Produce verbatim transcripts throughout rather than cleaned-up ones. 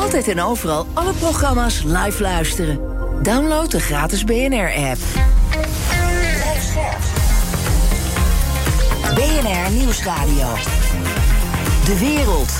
Altijd en overal alle programma's live luisteren. Download de gratis B N R-app. B N R Nieuwsradio. De wereld.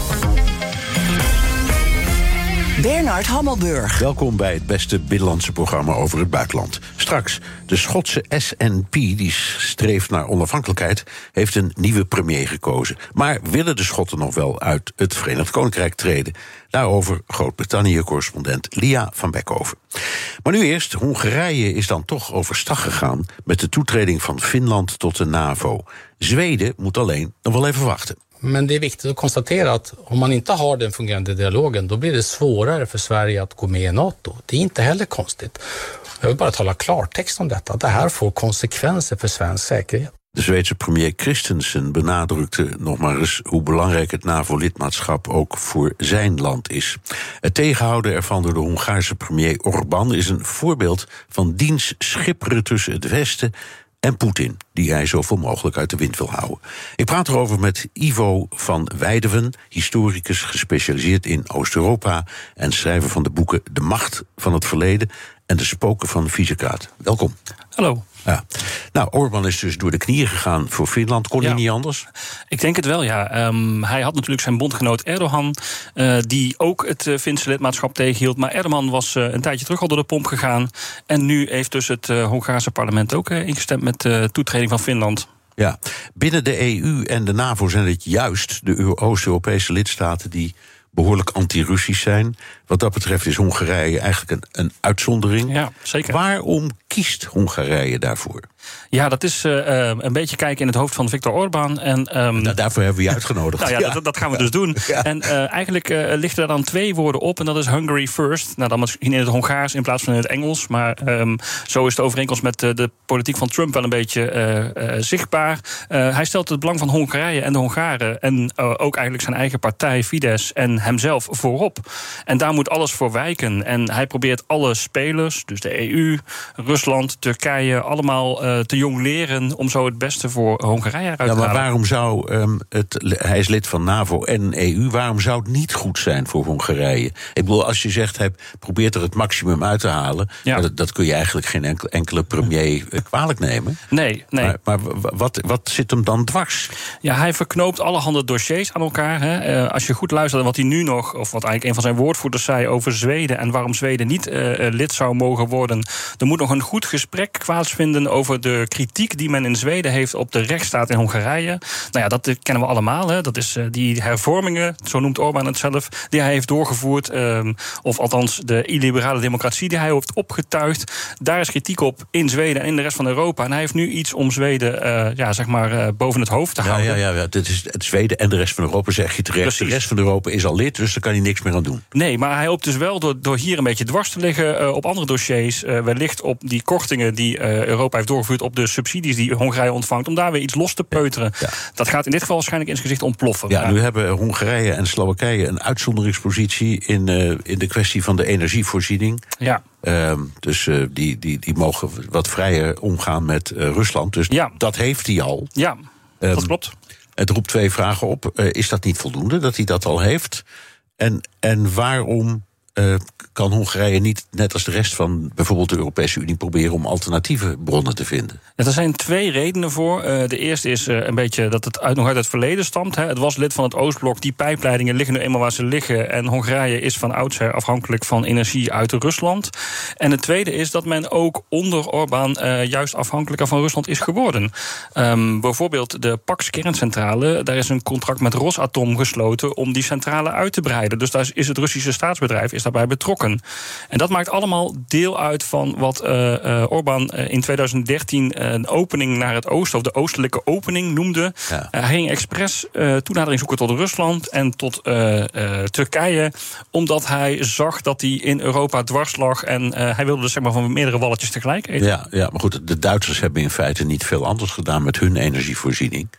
Bernard Hammelburg. Welkom bij het beste binnenlandse programma over het buitenland. Straks, de Schotse S N P, die streeft naar onafhankelijkheid, heeft een nieuwe premier gekozen. Maar willen de Schotten nog wel uit het Verenigd Koninkrijk treden? Daarover Groot-Brittannië-correspondent Lia van Beckhoven. Maar nu eerst, Hongarije is dan toch overstag gegaan met de toetreding van Finland tot de NAVO. Zweden moet alleen nog wel even wachten. Men det är viktigt att konstatera att om man inte har den fungerande dialogen, då blir det svårare för Sverige att gå med i NATO. Det är inte heller konstigt. Jag vill bara tala klartext om detta. Det här får konsekvenser för svensk säkerhet. De Zweedse premier Christensen benadrukte nog maar eens hoe belangrijk het NAVO-lidmaatschap ook voor zijn land is. Het tegenhouden ervan door de Hongaarse premier Orbán is een voorbeeld van diens schipperen tussen het Westen en Poetin, die hij zoveel mogelijk uit de wind wil houden. Ik praat erover met Ivo van Weideven, historicus gespecialiseerd in Oost-Europa en schrijver van de boeken De Macht van het Verleden en De Spoken van Visegrad. Welkom. Hallo. Ja. Nou, Orbán is dus door de knieën gegaan voor Finland. Kon ja. hij niet anders? Ik denk het wel, ja. Um, hij had natuurlijk zijn bondgenoot Erdogan, uh, die ook het uh, Finse lidmaatschap tegenhield. Maar Erdogan was uh, een tijdje terug al door de pomp gegaan. En nu heeft dus het uh, Hongaarse parlement ook uh, ingestemd met de uh, toetreding van Finland. Ja, binnen de E U en de NAVO zijn het juist de Oost-Europese lidstaten die behoorlijk anti-Russisch zijn. Wat dat betreft is Hongarije eigenlijk een, een uitzondering. Ja, zeker. Waarom kiest Hongarije daarvoor? Ja, dat is uh, een beetje kijken in het hoofd van Viktor Orbán. En, um, nou, daarvoor hebben we je uitgenodigd. nou ja, ja. Dat, dat gaan we dus doen. Ja. En uh, eigenlijk uh, lichten er dan twee woorden op. En dat is Hungary first. Nou, dan misschien in het Hongaars in plaats van in het Engels. Maar um, zo is de overeenkomst met uh, de politiek van Trump wel een beetje uh, uh, zichtbaar. Uh, hij stelt het belang van Hongarije en de Hongaren en uh, ook eigenlijk zijn eigen partij, Fidesz, en hemzelf voorop. En daar moet alles voor wijken. En hij probeert alle spelers, dus de E U, Rusland, Turkije, allemaal uh, te jong leren om zo het beste voor Hongarije uit te halen. Ja, maar waarom zou um, het, hij is lid van NAVO en E U, waarom zou het niet goed zijn voor Hongarije? Ik bedoel, als je zegt, hij probeert er het maximum uit te halen, ja. dat, dat kun je eigenlijk geen enkele, enkele premier kwalijk nemen. Nee, nee. Maar, maar wat, wat zit hem dan dwars? Ja, hij verknoopt allerhande dossiers aan elkaar. Hè. Uh, als je goed luistert naar wat hij nu nog, of wat eigenlijk een van zijn woordvoerders zei over Zweden en waarom Zweden niet uh, lid zou mogen worden, er moet nog een goed gesprek plaatsvinden over de kritiek die men in Zweden heeft op de rechtsstaat in Hongarije. Nou ja, dat kennen we allemaal. Hè. Dat is uh, die hervormingen, zo noemt Orbán het zelf, die hij heeft doorgevoerd. Um, of althans de illiberale democratie die hij heeft opgetuigd. Daar is kritiek op in Zweden en in de rest van Europa. En hij heeft nu iets om Zweden uh, ja, zeg maar, uh, boven het hoofd te ja, houden. Ja, ja, ja, dit is het Zweden en de rest van Europa, zeg je terecht. Precies. De rest van Europa is al lid, dus daar kan hij niks meer aan doen. Nee, maar hij hoopt dus wel door, door hier een beetje dwars te liggen uh, op andere dossiers. Uh, wellicht op die kortingen die uh, Europa heeft doorgevoerd op de subsidies die Hongarije ontvangt, om daar weer iets los te peuteren. Ja. Dat gaat in dit geval waarschijnlijk in zijn gezicht ontploffen. Ja, nu hebben Hongarije en Slowakije een uitzonderingspositie in, uh, in de kwestie van de energievoorziening. Ja. Uh, dus uh, die, die, die mogen wat vrijer omgaan met uh, Rusland. Dus ja. dat heeft hij al. Ja, um, dat klopt. Het roept twee vragen op. Uh, is dat niet voldoende, dat hij dat al heeft? En, en waarom uh, kan Hongarije niet, net als de rest van bijvoorbeeld de Europese Unie, proberen om alternatieve bronnen te vinden? Ja, er zijn twee redenen voor. Uh, de eerste is uh, een beetje dat het uit, nog uit het verleden stamt. Hè. Het was lid van het Oostblok. Die pijpleidingen liggen nu eenmaal waar ze liggen. En Hongarije is van oudsher afhankelijk van energie uit Rusland. En het tweede is dat men ook onder Orbán uh, juist afhankelijker van Rusland is geworden. Um, bijvoorbeeld de Paks kerncentrale. Daar is een contract met Rosatom gesloten om die centrale uit te breiden. Dus daar is het Russische staatsbedrijf is daarbij betrokken. En dat maakt allemaal deel uit van wat uh, uh, Orbán uh, in tweeduizend dertien uh, een opening naar het oosten, of de oostelijke opening noemde. Ja. Uh, hij ging expres uh, toenadering zoeken tot Rusland en tot uh, uh, Turkije, omdat hij zag dat hij in Europa dwars lag en uh, hij wilde dus zeg maar van meerdere walletjes tegelijk eten. Ja, ja, maar goed, de Duitsers hebben in feite niet veel anders gedaan met hun energievoorziening. Ja.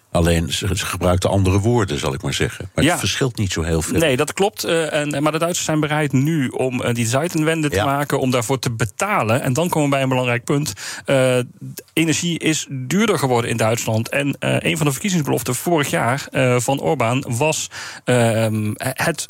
Alleen ze, ze gebruikten andere woorden, zal ik maar zeggen. Maar ja. het verschilt niet zo heel veel. Nee, dat klopt. Uh, en, maar de Duitsers zijn bereid nu om uh, die Zeitenwende te ja. maken, om daarvoor te betalen. En dan komen we bij een belangrijk punt. Uh, energie is duurder geworden in Duitsland. En uh, een van de verkiezingsbeloften vorig jaar uh, van Orbán was uh, het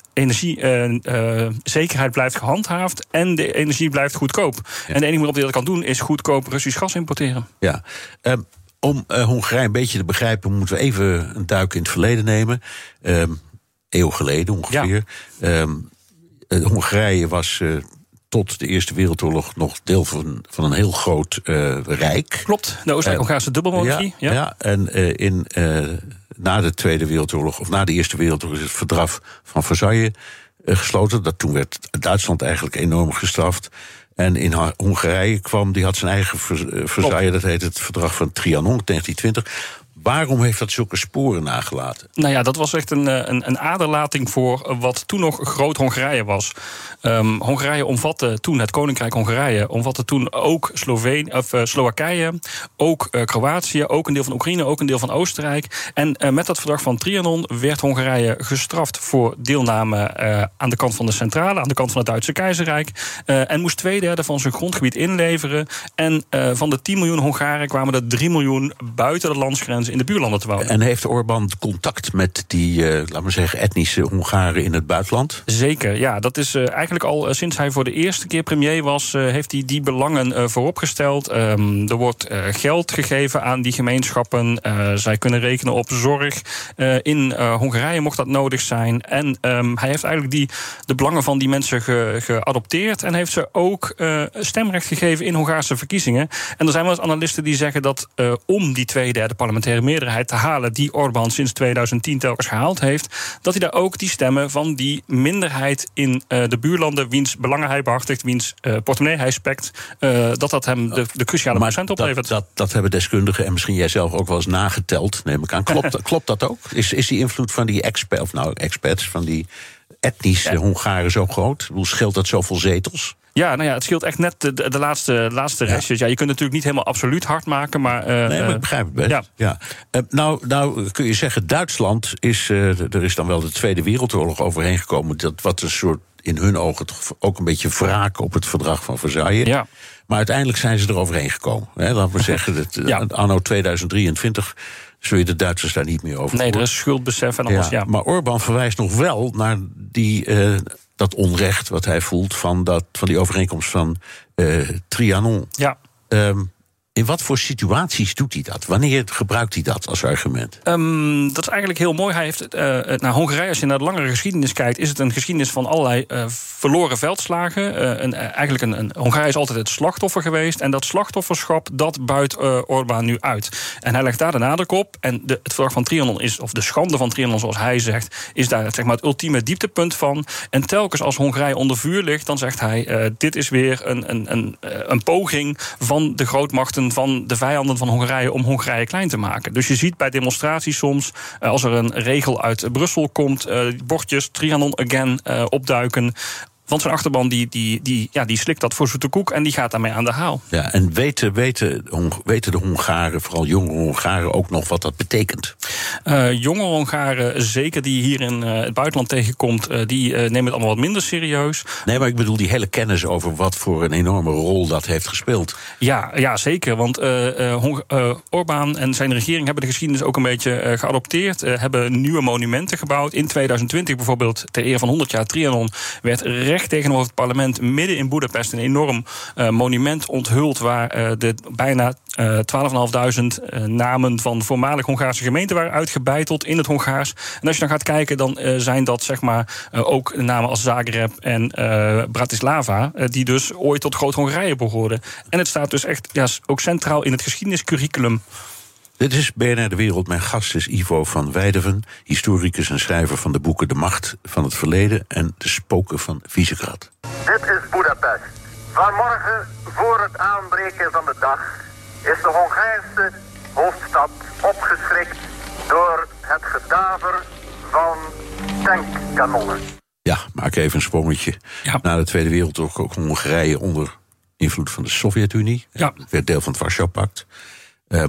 energiezekerheid uh, uh, blijft gehandhaafd en de energie blijft goedkoop. Ja. En de enige manier op die dat kan doen is goedkoop Russisch gas importeren. Ja. Uh, Om uh, Hongarije een beetje te begrijpen, moeten we even een duik in het verleden nemen. Um, eeuw geleden ongeveer. Ja. Um, uh, Hongarije was uh, tot de Eerste Wereldoorlog nog deel van, van een heel groot uh, rijk. Klopt, de Oostenrijk-Hongaarse uh, dubbelmonarchie. Ja, ja. ja, en uh, in, uh, na de Tweede Wereldoorlog, of na de Eerste Wereldoorlog, is het verdrag van Versailles uh, gesloten. Dat toen werd Duitsland eigenlijk enorm gestraft. En in Hongarije kwam, die had zijn eigen Versailles, dat heet het verdrag van Trianon, negentien twintig. Waarom heeft dat zulke sporen nagelaten? Nou ja, dat was echt een, een, een aderlating voor wat toen nog groot Hongarije was. Um, Hongarije omvatte toen, het Koninkrijk Hongarije, omvatte toen ook Slovenië, of, uh, Slowakije, ook uh, Kroatië, ook een deel van Oekraïne, ook een deel van Oostenrijk. En uh, met dat verdrag van Trianon werd Hongarije gestraft voor deelname uh, aan de kant van de centrale, aan de kant van het Duitse keizerrijk. Uh, en moest twee derde van zijn grondgebied inleveren. En uh, van de tien miljoen Hongaren kwamen er drie miljoen buiten de landsgrenzen in de buurlanden te wonen. En heeft Orbán contact met die, uh, laten we zeggen, etnische Hongaren in het buitenland? Zeker, ja. Dat is uh, eigenlijk al uh, sinds hij voor de eerste keer premier was, uh, heeft hij die belangen uh, vooropgesteld. Um, er wordt uh, geld gegeven aan die gemeenschappen. Uh, zij kunnen rekenen op zorg. Uh, in uh, Hongarije mocht dat nodig zijn. En um, hij heeft eigenlijk die, de belangen van die mensen ge, geadopteerd en heeft ze ook uh, stemrecht gegeven in Hongaarse verkiezingen. En er zijn wel eens analisten die zeggen dat uh, om die twee derde parlementaire meerderheid te halen die Orbán sinds tweeduizend tien telkens gehaald heeft, dat hij daar ook die stemmen van die minderheid in uh, de buurlanden, wiens belangen hij behartigt, wiens uh, portemonnee hij spekt, uh, dat dat hem de, de cruciale maar procent oplevert. Dat, dat, dat hebben deskundigen en misschien jij zelf ook wel eens nageteld, neem ik aan. Klopt, klopt dat ook? Is, is die invloed van die experts, of nou expats, van die etnische ja. Hongaren zo groot? Ik bedoel, scheelt dat zoveel zetels? Ja, nou ja, het scheelt echt net de, de, de laatste, laatste ja. restjes. Ja, je kunt natuurlijk niet helemaal absoluut hard maken, maar... Uh, nee, maar ik begrijp het best. Ja. Ja. Uh, nou, nou kun je zeggen, Duitsland is... Uh, er is dan wel de Tweede Wereldoorlog overheen gekomen, dat wat een soort, in hun ogen, toch ook een beetje wraak op het verdrag van Versailles. Ja. Maar uiteindelijk zijn ze er overheen gekomen. Hè, laten we zeggen, dat, ja. anno tweeduizend drieëntwintig... zul je de Duitsers daar niet meer over Nee, er is schuldbesef en alles, ja. ja. Maar Orbán verwijst nog wel naar die... Uh, dat onrecht wat hij voelt van, dat, van die overeenkomst van uh, Trianon. Ja. Um, in wat voor situaties doet hij dat? Wanneer gebruikt hij dat als argument? Um, dat is eigenlijk heel mooi. Hij heeft, uh, naar Hongarije, als je naar de langere geschiedenis kijkt, is het een geschiedenis van allerlei uh, verloren veldslagen. Uh, een, eigenlijk een, een, Hongarije is altijd het slachtoffer geweest. En dat slachtofferschap, dat buit uh, Orbán nu uit. En hij legt daar de nadruk op. En de, het verdrag van Trianon is, of de schande van Trianon, zoals hij zegt, is daar zeg maar, het ultieme dieptepunt van. En telkens als Hongarije onder vuur ligt, dan zegt hij, uh, dit is weer een, een, een, een poging van de grootmachten, van de vijanden van Hongarije om Hongarije klein te maken. Dus je ziet bij demonstraties soms, uh, als er een regel uit Brussel komt, uh, bordjes Trianon again uh, opduiken. Want zijn achterban die, die, die, ja, die slikt dat voor zoete koek en die gaat daarmee aan de haal. Ja, en weten, weten, weten de Hongaren, vooral jongere Hongaren, ook nog wat dat betekent? Uh, jongere Hongaren, zeker die hier in uh, het buitenland tegenkomt, uh, die uh, nemen het allemaal wat minder serieus. Nee, maar ik bedoel die hele kennis over wat voor een enorme rol dat heeft gespeeld. Ja, ja zeker. Want uh, uh, uh, Orbán en zijn regering hebben de geschiedenis ook een beetje uh, geadopteerd. Uh, hebben nieuwe monumenten gebouwd. In tweeduizend twintig bijvoorbeeld, ter ere van honderd jaar Trianon, werd recht tegenover het parlement midden in Boedapest een enorm uh, monument onthuld waar uh, de bijna uh, twaalfduizend vijfhonderd uh, namen van voormalig Hongaarse gemeenten waren uitgebeiteld in het Hongaars. En als je dan gaat kijken, dan uh, zijn dat zeg maar uh, ook namen als Zagreb en uh, Bratislava, uh, die dus ooit tot Groot-Hongarije behoorden. En het staat dus echt ja, ook centraal in het geschiedeniscurriculum. Dit is B N R De Wereld. Mijn gast is Ivo van Weideven, historicus en schrijver van de boeken De Macht van het Verleden en De Spoken van Visegrad. Dit is Boedapest. Vanmorgen, voor het aanbreken van de dag, is de Hongaarse hoofdstad opgeschrikt door het gedaver van tankkanonnen. Ja, maak even een sprongetje. Ja. Na de Tweede Wereldoorlog ook Hongarije onder invloed van de Sovjet-Unie. Ja. Werd deel van het Warschau-pact. Um,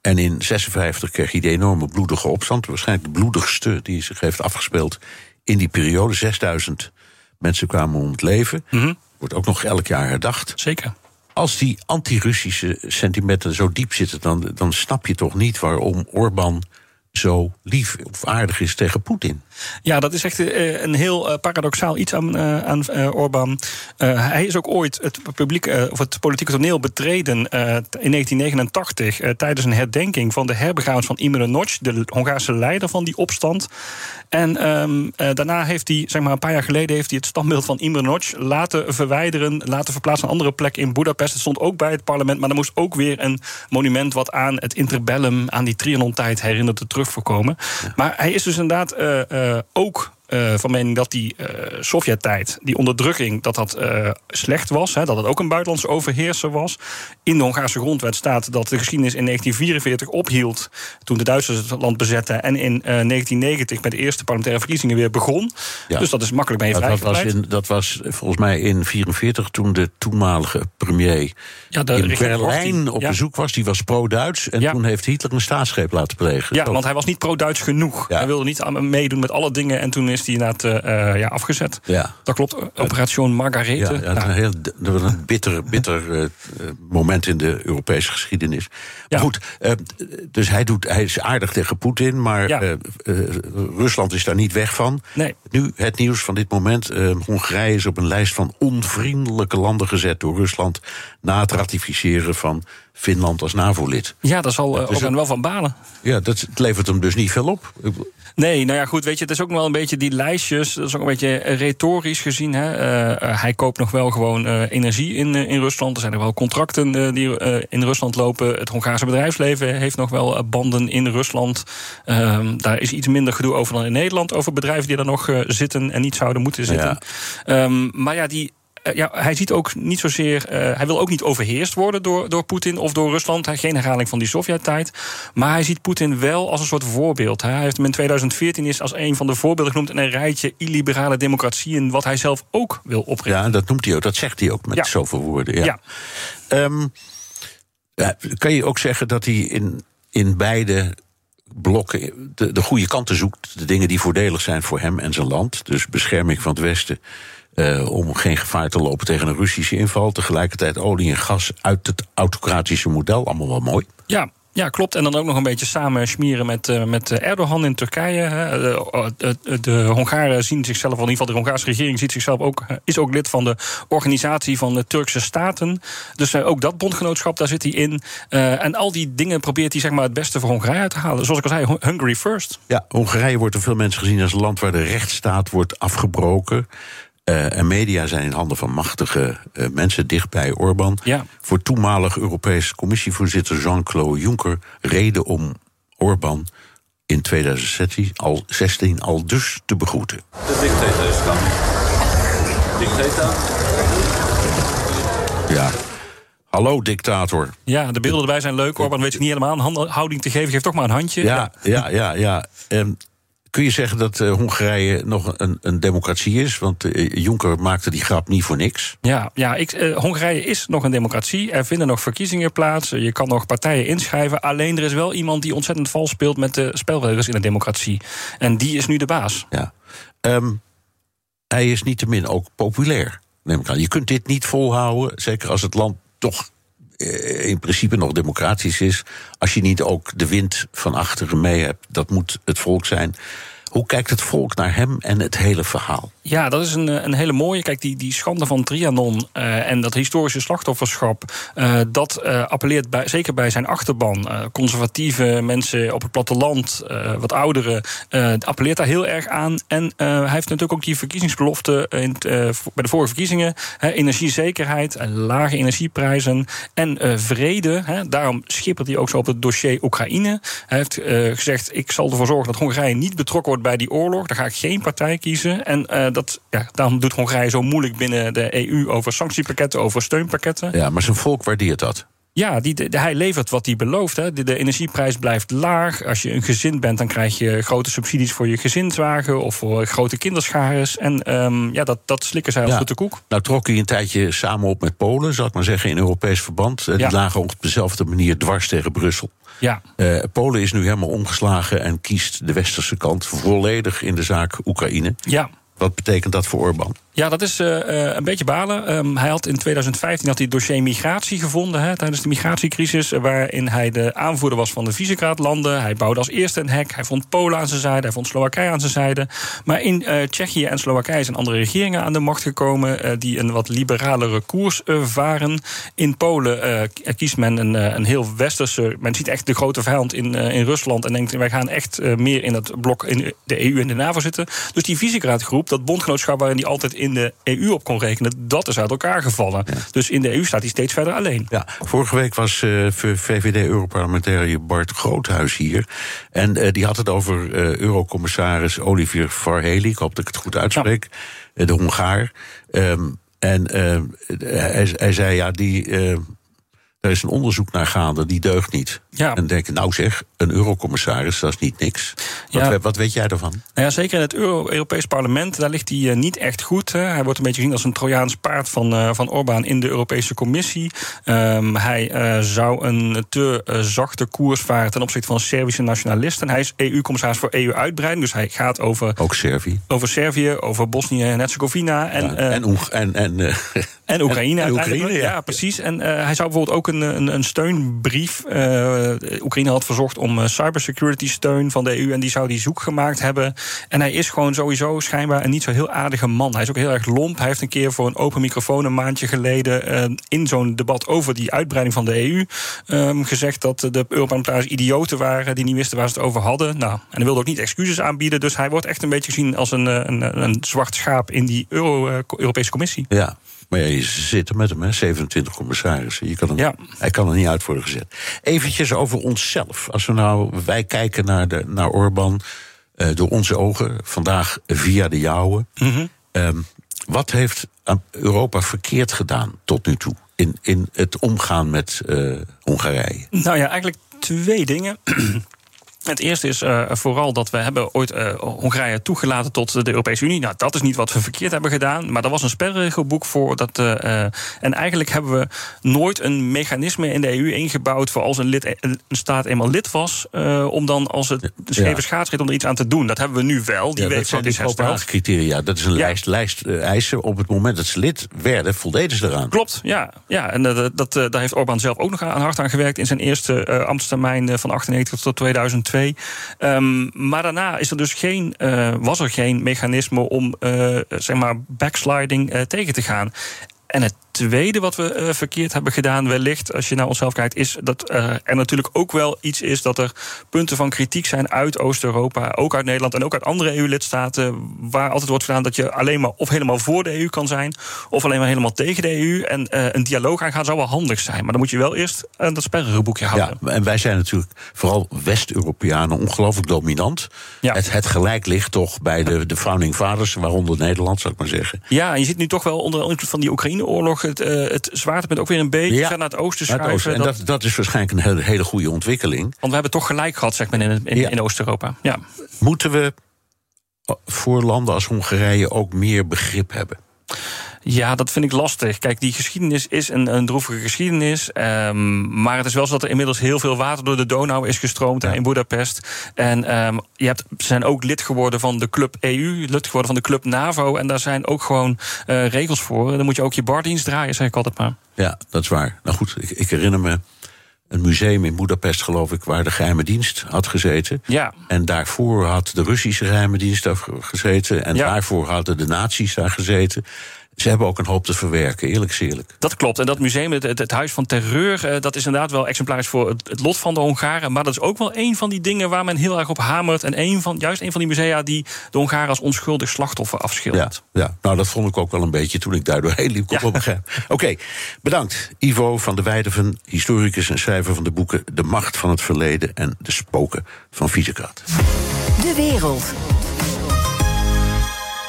En in zesenvijftig kreeg hij de enorme bloedige opstand. Waarschijnlijk de bloedigste die zich heeft afgespeeld in die periode. zesduizend mensen kwamen om het leven. Mm-hmm. Wordt ook nog elk jaar herdacht. Zeker. Als die anti-Russische sentimenten zo diep zitten, dan, dan snap je toch niet waarom Orbán zo lief of aardig is tegen Poetin. Ja, dat is echt uh, een heel uh, paradoxaal iets aan, uh, aan uh, Orbán. Uh, hij is ook ooit het, publiek, uh, of het politieke toneel betreden uh, in negentien negenentachtig... Uh, tijdens een herdenking van de herbegrafenis van Imre Nagy, de Hongaarse leider van die opstand. En um, uh, daarna heeft hij, zeg maar een paar jaar geleden, heeft hij het standbeeld van Imre Nagy laten verwijderen, laten verplaatsen aan een andere plek in Budapest. Het stond ook bij het parlement, maar er moest ook weer een monument wat aan het interbellum, aan die Trianon-tijd herinnerde, terugvoorkomen. Ja. Maar hij is dus inderdaad uh, uh, ook Uh, van mening dat die uh, Sovjet-tijd, die onderdrukking, dat dat uh, slecht was. Hè, dat het ook een buitenlandse overheerser was. In de Hongaarse grondwet staat dat de geschiedenis in negentien vierenveertig ophield toen de Duitsers het land bezetten. En in uh, negentien negentig met de eerste parlementaire verkiezingen weer begon. Ja. Dus dat is makkelijk mee vrijgepleit. Dat, dat was volgens mij in vierenveertig toen de toenmalige premier ja, de in Berlijn op ja. bezoek was. Die was pro-Duits. En ja. toen heeft Hitler een staatsgreep laten plegen. Ja, want hij was niet pro-Duits genoeg. Ja. Hij wilde niet meedoen met alle dingen. En toen is die inderdaad uh, ja, afgezet. Ja. Dat klopt. Operation Margarethe. Ja, ja, het ja. Een heel, dat was een bitter, bitter uh, moment in de Europese geschiedenis. Maar ja. goed, uh, dus hij, doet, hij is aardig tegen Poetin, maar ja. uh, uh, Rusland is daar niet weg van. Nee. Nu het nieuws van dit moment. Uh, Hongarije is op een lijst van onvriendelijke landen gezet door Rusland na het ratificeren van Finland als NAVO-lid. Ja, dat zal uh, dus ook wel van balen. Ja, dat het levert hem dus niet veel op. Nee, nou ja, goed, weet je, het is ook nog wel een beetje die lijstjes, dat is ook een beetje retorisch gezien. Hè. Uh, uh, hij koopt nog wel gewoon uh, energie in, uh, in Rusland. Er zijn er wel contracten uh, die uh, in Rusland lopen. Het Hongaarse bedrijfsleven heeft nog wel uh, banden in Rusland. Uh, daar is iets minder gedoe over dan in Nederland, over bedrijven die daar nog uh, zitten en niet zouden moeten zitten. Ja. Um, maar ja, die... Ja, hij ziet ook niet zozeer. Uh, hij wil ook niet overheerst worden door, door Poetin of door Rusland. Hij geen herhaling van die Sovjet-tijd. Maar hij ziet Poetin wel als een soort voorbeeld. Hij heeft hem in tweeduizend veertien is als een van de voorbeelden genoemd in een rijtje illiberale democratieën, wat hij zelf ook wil oprichten. Ja, dat noemt hij ook. Dat zegt hij ook met ja. zoveel woorden. Ja. Ja. Um, ja, kan je ook zeggen dat hij in, in beide blokken de, de goede kanten zoekt, de dingen die voordelig zijn voor hem en zijn land, dus bescherming van het Westen. Uh, om geen gevaar te lopen tegen een Russische inval. Tegelijkertijd olie en gas uit het autocratische model. Allemaal wel mooi. Ja. Ja, klopt. En dan ook nog een beetje samen smeren met, uh, met Erdogan in Turkije. De, de, de Hongaren zien zichzelf, in ieder geval de Hongaarse regering ziet zichzelf ook, is ook lid van de organisatie van de Turkse staten. Dus uh, ook dat bondgenootschap, daar zit hij in. Uh, en al die dingen probeert hij zeg maar het beste voor Hongarije uit te halen. Zoals ik al zei, Hungary first. Ja, Hongarije wordt door veel mensen gezien als een land waar de rechtsstaat wordt afgebroken. Uh, en media zijn in handen van machtige uh, mensen dicht bij Orbán. Ja. Voor toenmalig Europees commissievoorzitter Jean-Claude Juncker reden om Orbán in tweeduizend zestien al dus te begroeten. De dictator is dan. Dictator? Ja. Hallo, dictator. Ja, de beelden erbij zijn leuk. Orbán weet zich niet helemaal een houding te geven. Geeft toch maar een handje. Ja, ja, ja. ja. Um, Kun je zeggen dat uh, Hongarije nog een, een democratie is? Want uh, Juncker maakte die grap niet voor niks. Ja, ja ik, uh, Hongarije is nog een democratie. Er vinden nog verkiezingen plaats. Je kan nog partijen inschrijven. Alleen er is wel iemand die ontzettend vals speelt met de spelregels in een democratie. En die is nu de baas. Ja. Um, hij is niettemin ook populair, neem ik aan. Je kunt dit niet volhouden, zeker als het land toch in principe nog democratisch is, als je niet ook de wind van achteren mee hebt. Dat moet het volk zijn. Hoe kijkt het volk naar hem en het hele verhaal? Ja, dat is een, een hele mooie. Kijk, die, die schande van Trianon uh, en dat historische slachtofferschap, Uh, dat uh, appelleert bij, zeker bij zijn achterban. Uh, conservatieve mensen op het platteland, uh, wat ouderen, uh, appelleert daar heel erg aan. En uh, hij heeft natuurlijk ook die verkiezingsbelofte in t, uh, bij de vorige verkiezingen. Uh, energiezekerheid, uh, lage energieprijzen en uh, vrede. Hè. Daarom schippert hij ook zo op het dossier Oekraïne. Hij heeft uh, gezegd, ik zal ervoor zorgen dat Hongarije niet betrokken wordt bij die oorlog. Daar ga ik geen partij kiezen. En uh, dat, ja, daarom doet Hongarije zo moeilijk binnen de E U over sanctiepakketten, over steunpakketten. Ja, maar zijn volk waardeert dat. Ja, die, de, hij levert wat hij belooft. Hè. De, de energieprijs blijft laag. Als je een gezin bent, dan krijg je grote subsidies voor je gezinswagen of voor grote kinderschares. En um, ja, dat, dat slikken zij als Ja. goed de koek. Nou trok hij een tijdje samen op met Polen, zal ik maar zeggen, in Europees verband. Die Ja. lagen op dezelfde manier dwars tegen Brussel. Ja. Uh, Polen is nu helemaal omgeslagen en kiest de westerse kant volledig in de zaak Oekraïne. Ja. Wat betekent dat voor Orbán? Ja, dat is uh, een beetje balen. Um, hij had in twintig vijftien had hij het dossier migratie gevonden hè, tijdens de migratiecrisis, waarin hij de aanvoerder was van de Visegrad-landen. Hij bouwde als eerste een hek. Hij vond Polen aan zijn zijde, hij vond Slowakije aan zijn zijde. Maar in uh, Tsjechië en Slowakije zijn andere regeringen aan de macht gekomen uh, die een wat liberalere koers uh, varen. In Polen uh, kiest men een, uh, een heel westerse. Men ziet echt de grote vijand in, uh, in Rusland en denkt, wij gaan echt uh, meer in het blok in de E U en de NAVO zitten. Dus die Visegrad-groep, dat bondgenootschap waarin hij altijd in de E U op kon rekenen, dat is uit elkaar gevallen. Ja. Dus in de E U staat hij steeds verder alleen. Ja, vorige week was uh, V V D-Europarlementariër Bart Groothuis hier. En uh, die had het over uh, Eurocommissaris Olivier Varhelyi, ik hoop dat ik het goed uitspreek, ja. uh, de Hongaar. Um, en uh, hij, hij zei, ja, die... Uh, er is een onderzoek naar gaande, die deugt niet. Ja. En dan denk ik, nou zeg, een eurocommissaris, dat is niet niks. Wat, ja. wat weet jij daarvan? Nou ja, zeker in het Euro- Europees Parlement, daar ligt hij uh, niet echt goed. Hè. Hij wordt een beetje gezien als een Trojaans paard van, uh, van Orbán in de Europese Commissie. Um, hij uh, zou een te uh, zachte koers varen ten opzichte van Servische nationalisten. Hij is E U-commissaris voor E U-uitbreiding, dus hij gaat over... Ook Servië. Over Servië, over Bosnië en Herzegovina. En, ja, uh, en, Oeg- en, en, uh, en Oekraïne. En, en Oekraïne ja. ja, precies. En uh, hij zou bijvoorbeeld ook een, een, een steunbrief... Uh, Oekraïne had verzocht om uh, cybersecurity steun van de E U... en die zou die zoek gemaakt hebben. En hij is gewoon sowieso schijnbaar een niet zo heel aardige man. Hij is ook heel erg lomp. Hij heeft een keer voor een open microfoon een maandje geleden... Uh, in zo'n debat over die uitbreiding van de E U... Um, gezegd dat de Europarlementariërs idioten waren... die niet wisten waar ze het over hadden. Nou, en hij wilde ook niet excuses aanbieden. Dus hij wordt echt een beetje gezien als een, een, een zwart schaap... in die Euro, uh, Europese Commissie. Ja. Maar ja, je zit er met hem, hè? zevenentwintig commissarissen. Je kan er, ja. Hij kan er niet uit worden gezet. Eventjes over onszelf. Als we nou, wij kijken naar, de, naar Orbán uh, door onze ogen, vandaag via de jouwe. Mm-hmm. Um, wat heeft Europa verkeerd gedaan tot nu toe in, in het omgaan met uh, Hongarije? Nou ja, eigenlijk twee dingen. Het eerste is uh, vooral dat we hebben ooit uh, Hongarije toegelaten tot de Europese Unie. Nou, dat is niet wat we verkeerd hebben gedaan. Maar er was een spelregelboek voor. Dat, uh, uh, en eigenlijk hebben we nooit een mechanisme in de E U ingebouwd... voor als een, lid, een staat eenmaal lid was... Uh, om dan als het scheve ja. schaatsrit om er iets aan te doen. Dat hebben we nu wel. Die ja, week dat zijn van die Kopenhagen-criteria. Dat is een ja. lijst, lijst uh, eisen. Op het moment dat ze lid werden, voldeden ze eraan. Klopt, ja. ja en uh, dat, uh, daar heeft Orbán zelf ook nog aan hard aan gewerkt... in zijn eerste uh, ambtstermijn uh, van achtennegentig tot tweeduizend twee. Um, maar daarna is er dus geen, uh, was er geen mechanisme om uh, zeg maar backsliding uh, tegen te gaan. En het tweede wat we uh, verkeerd hebben gedaan, wellicht, als je naar onszelf kijkt, is dat uh, er natuurlijk ook wel iets is dat er punten van kritiek zijn uit Oost-Europa, ook uit Nederland en ook uit andere E U-lidstaten, waar altijd wordt gedaan dat je alleen maar of helemaal voor de E U kan zijn, of alleen maar helemaal tegen de E U. En uh, een dialoog aangaan zou wel handig zijn. Maar dan moet je wel eerst uh, dat spelregelboekje houden. Ja, en wij zijn natuurlijk vooral West-Europeanen ongelooflijk dominant. Ja. Het, het gelijk ligt toch bij de, de founding fathers, waaronder Nederland, zou ik maar zeggen. Ja, en je zit nu toch wel onder invloed van die Oekraïne-oorlog. Het, uh, het zwaartepunt ook weer een beetje ja, naar het oosten schuiven. Oosten. En dat, dat is waarschijnlijk een hele, hele goede ontwikkeling. Want we hebben toch gelijk gehad, zeg maar, in, in, ja. in Oost-Europa. Ja. Moeten we voor landen als Hongarije ook meer begrip hebben? Ja, dat vind ik lastig. Kijk, die geschiedenis is een, een droevige geschiedenis. Um, maar het is wel zo dat er inmiddels heel veel water door de Donau is gestroomd ja. in Boedapest. En um, je hebt, ze zijn ook lid geworden van de club E U, lid geworden van de club NAVO. En daar zijn ook gewoon uh, regels voor. Dan moet je ook je bardienst draaien, zeg ik altijd maar. Ja, dat is waar. Nou goed, ik, ik herinner me een museum in Boedapest, geloof ik, waar de geheime dienst had gezeten. Ja. En daarvoor had de Russische geheime dienst daar gezeten. En ja. daarvoor hadden de nazi's daar gezeten. Ze hebben ook een hoop te verwerken, eerlijk is eerlijk. Dat klopt. En dat museum, het, het, het Huis van Terreur, uh, dat is inderdaad wel exemplarisch voor het, het lot van de Hongaren. Maar dat is ook wel een van die dingen waar men heel erg op hamert. En een van, juist een van die musea die de Hongaren als onschuldig slachtoffer afschildert. Ja, ja, nou dat vond ik ook wel een beetje toen ik daar doorheen liep. Ja. Oké, okay, bedankt. Ivo van de Weideven, historicus en schrijver van de boeken De Macht van het Verleden en De Spoken van Visegrad. De wereld.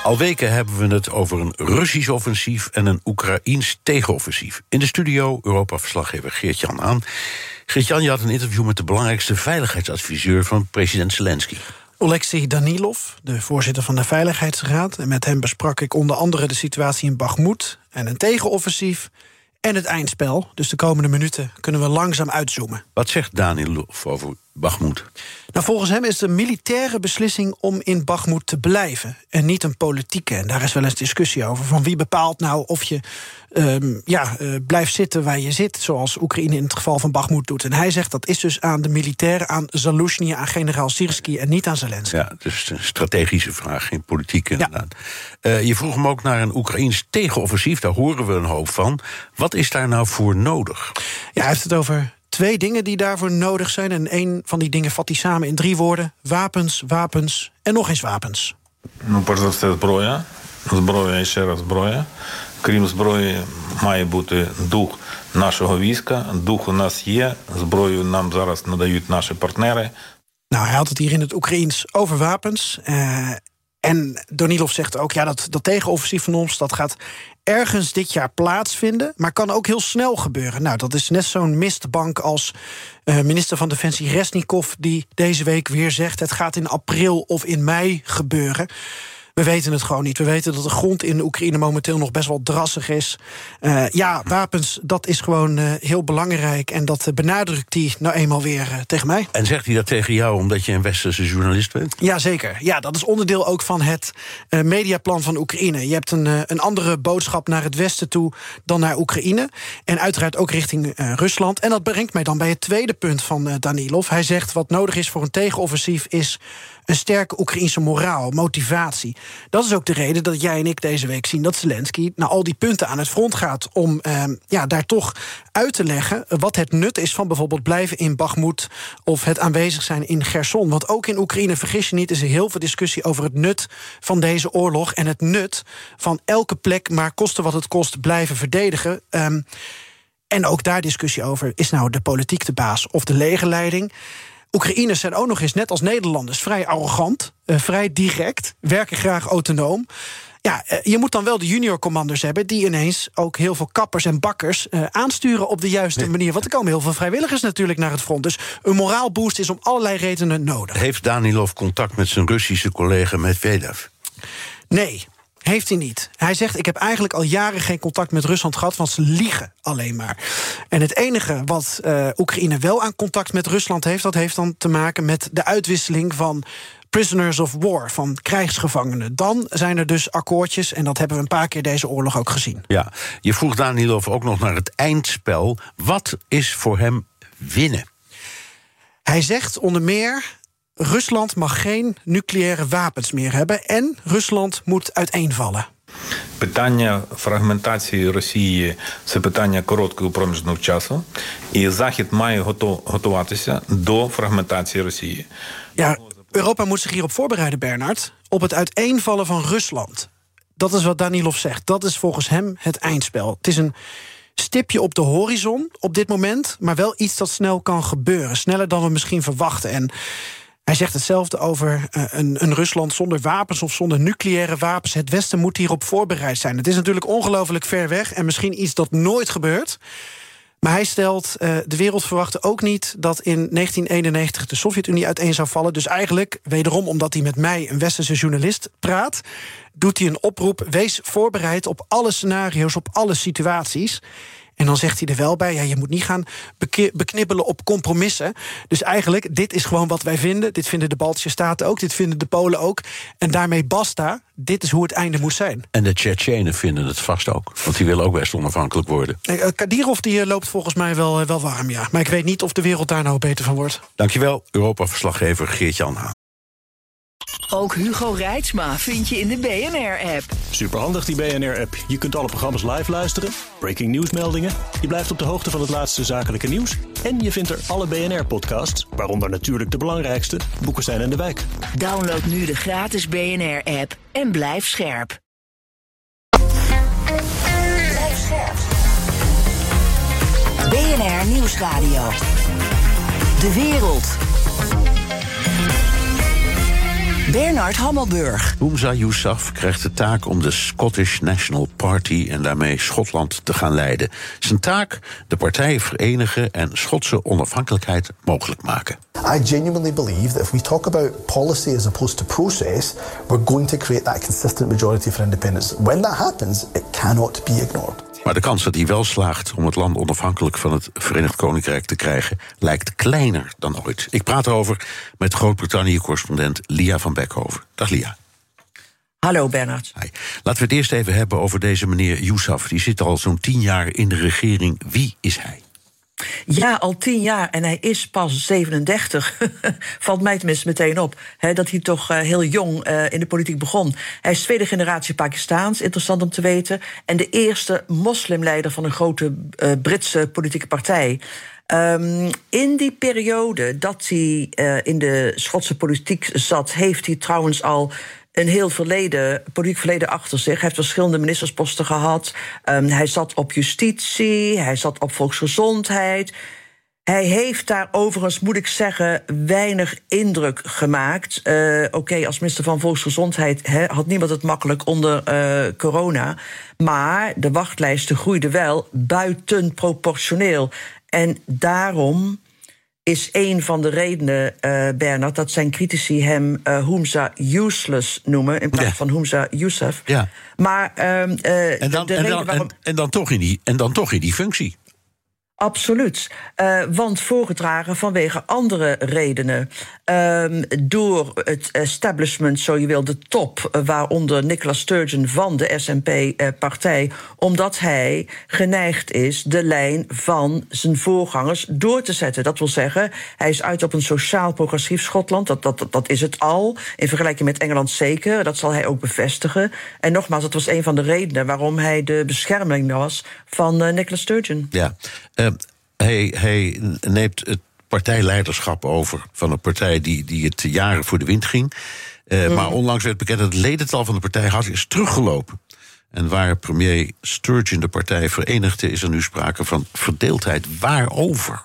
Al weken hebben we het over een Russisch offensief en een Oekraïens tegenoffensief. In de studio Europa-verslaggever Geert-Jan Haan. Geert-Jan, je had een interview met de belangrijkste veiligheidsadviseur van president Zelensky. Oleksiy Danilov, de voorzitter van de Veiligheidsraad. En met hem besprak ik onder andere de situatie in Bakhmut en een tegenoffensief en het eindspel. Dus de komende minuten kunnen we langzaam uitzoomen. Wat zegt Danilov over Bakhmut? Nou, volgens hem is het een militaire beslissing om in Bakhmut te blijven en niet een politieke. En daar is wel eens discussie over. Van wie bepaalt nou of je um, ja, uh, blijft zitten waar je zit, zoals Oekraïne in het geval van Bakhmut doet. En hij zegt dat is dus aan de militairen, aan Zaluzhny, aan generaal Syrskyi en niet aan Zelensky. Ja, dus een strategische vraag, geen politieke inderdaad. Ja. Uh, je vroeg hem ook naar een Oekraïens tegenoffensief, daar horen we een hoop van. Wat is daar nou voor nodig? Ja, hij heeft het over twee dingen die daarvoor nodig zijn. En één van die dingen vat hij samen in drie woorden: wapens, wapens en nog eens wapens. Ну, перш за все, зброя. Зброя і ще раз зброя. Крім зброї, має бути дух нашого війська. Дух у нас є. Зброю нам зараз надають наші партнери. Nou, hij had het hier in het Oekraïens over wapens. Uh, en Danilov zegt ook, ja, dat, dat tegenoffensief van ons, dat gaat ergens dit jaar plaatsvinden, maar kan ook heel snel gebeuren. Nou, dat is net zo'n mistbank als uh, minister van Defensie Resnikov, die deze week weer zegt, het gaat in april of in mei gebeuren. We weten het gewoon niet. We weten dat de grond in Oekraïne momenteel nog best wel drassig is. Uh, ja, wapens, dat is gewoon uh, heel belangrijk. En dat uh, benadrukt hij nou eenmaal weer uh, tegen mij. En zegt hij dat tegen jou omdat je een westerse journalist bent? Jazeker. Ja, dat is onderdeel ook van het uh, mediaplan van Oekraïne. Je hebt een, uh, een andere boodschap naar het westen toe dan naar Oekraïne. En uiteraard ook richting uh, Rusland. En dat brengt mij dan bij het tweede punt van uh, Danilov. Hij zegt wat nodig is voor een tegenoffensief is een sterke Oekraïense moraal, motivatie. Dat is ook de reden dat jij en ik deze week zien dat Zelensky naar al die punten aan het front gaat om eh, ja, daar toch uit te leggen wat het nut is van bijvoorbeeld blijven in Bakhmut of het aanwezig zijn in Gerson. Want ook in Oekraïne, vergis je niet, is er heel veel discussie over het nut van deze oorlog en het nut van elke plek, maar koste wat het kost, blijven verdedigen. Um, en ook daar discussie over, is nou de politiek de baas of de legerleiding? Oekraïners zijn ook nog eens, net als Nederlanders, vrij arrogant, uh, vrij direct, werken graag autonoom. Ja, uh, je moet dan wel de junior-commanders hebben die ineens ook heel veel kappers en bakkers uh, aansturen op de juiste nee. manier. Want er komen heel veel vrijwilligers natuurlijk naar het front. Dus een moraalboost is om allerlei redenen nodig. Heeft Danilov contact met zijn Russische collega Medvedev? Nee. Heeft hij niet. Hij zegt, ik heb eigenlijk al jaren geen contact met Rusland gehad, want ze liegen alleen maar. En het enige wat uh, Oekraïne wel aan contact met Rusland heeft, dat heeft dan te maken met de uitwisseling van prisoners of war, van krijgsgevangenen. Dan zijn er dus akkoordjes, en dat hebben we een paar keer deze oorlog ook gezien. Ja, je vroeg Danilov ook nog naar het eindspel. Wat is voor hem winnen? Hij zegt onder meer, Rusland mag geen nucleaire wapens meer hebben en Rusland moet uiteenvallen. Питання фрагментації Росії – це питання короткого проміжку часу, і Захід має готуватися до фрагментації Росії. Ja, Europa moet zich hierop voorbereiden, Bernard, op het uiteenvallen van Rusland. Dat is wat Danilov zegt. Dat is volgens hem het eindspel. Het is een stipje op de horizon op dit moment, maar wel iets dat snel kan gebeuren. Sneller dan we misschien verwachten. En hij zegt hetzelfde over uh, een, een Rusland zonder wapens of zonder nucleaire wapens. Het Westen moet hierop voorbereid zijn. Het is natuurlijk ongelooflijk ver weg en misschien iets dat nooit gebeurt. Maar hij stelt, uh, de wereld verwachtte ook niet dat in negentien eenennegentig de Sovjet-Unie uiteen zou vallen. Dus eigenlijk, wederom omdat hij met mij, een westerse journalist, praat, doet hij een oproep, wees voorbereid op alle scenario's, op alle situaties. En dan zegt hij er wel bij, ja, je moet niet gaan beknibbelen op compromissen. Dus eigenlijk, dit is gewoon wat wij vinden. Dit vinden de Baltische Staten ook, dit vinden de Polen ook. En daarmee basta, dit is hoe het einde moet zijn. En de Tsjetsjenen vinden het vast ook, want die willen ook best onafhankelijk worden. Kadyrov die loopt volgens mij wel, wel warm, ja. Maar ik weet niet of de wereld daar nou beter van wordt. Dankjewel, Europa-verslaggever Geert-Jan Haan. Ook Hugo Reitsma vind je in de B N R-app. Superhandig die B N R-app. Je kunt alle programma's live luisteren, breaking nieuwsmeldingen, je blijft op de hoogte van het laatste zakelijke nieuws en je vindt er alle B N R-podcasts, waaronder natuurlijk de belangrijkste, Boekenstein en de Wijk. Download nu de gratis B N R-app en blijf scherp. Blijf scherp. B N R Nieuwsradio. De wereld. Bernard Hammelburg. Humza Yousaf krijgt de taak om de Scottish National Party en daarmee Schotland te gaan leiden. Zijn taak: de partijen verenigen en Schotse onafhankelijkheid mogelijk maken. I genuinely believe that if we talk about policy as opposed to process, we're going to create that consistent majority for independence. When that happens, it cannot be ignored. Maar de kans dat hij wel slaagt om het land onafhankelijk van het Verenigd Koninkrijk te krijgen lijkt kleiner dan ooit. Ik praat erover met Groot-Brittannië-correspondent Lia van Beckhoven. Dag Lia. Hallo Bernard. Hi. Laten we het eerst even hebben over deze meneer Yousaf. Die zit al zo'n tien jaar in de regering. Wie is hij? Ja, al tien jaar en hij is pas zevenendertig. Valt mij tenminste meteen op. He, dat hij toch uh, heel jong uh, in de politiek begon. Hij is tweede generatie Pakistaans, interessant om te weten. En de eerste moslimleider van een grote uh, Britse politieke partij. Um, in die periode dat hij uh, in de Schotse politiek zat, heeft hij trouwens al een heel verleden, politiek verleden achter zich. Hij heeft verschillende ministersposten gehad. Um, hij zat op justitie, hij zat op volksgezondheid. Hij heeft daar overigens, moet ik zeggen, weinig indruk gemaakt. Uh, Oké, okay, als minister van Volksgezondheid he, had niemand het makkelijk onder uh, corona. Maar de wachtlijsten groeiden wel buitenproportioneel. En daarom is een van de redenen, uh, Bernard, dat zijn critici hem uh, Humza useless noemen in plaats ja. van Humza Yousaf. Ja. Maar uh, uh, en, dan, de en, reden dan, waarom... en, en, dan toch in die, en dan toch in die functie. Absoluut. Uh, want voorgedragen vanwege andere redenen. Uh, door het establishment, zo je wil, de top, uh, waaronder Nicola Sturgeon van de S N P-partij... Uh, omdat hij geneigd is de lijn van zijn voorgangers door te zetten. Dat wil zeggen, hij is uit op een sociaal-progressief Schotland. Dat, dat, dat is het al, in vergelijking met Engeland zeker. Dat zal hij ook bevestigen. En nogmaals, dat was een van de redenen waarom hij de bescherming was van uh, Nicola Sturgeon. Ja, uh, hij, hij neemt het partijleiderschap over van een partij die, die het jaren voor de wind ging. Uh, mm. Maar onlangs werd bekend dat het ledental van de partij hard is teruggelopen. En waar premier Sturgeon de partij verenigde, is er nu sprake van verdeeldheid. Waarover?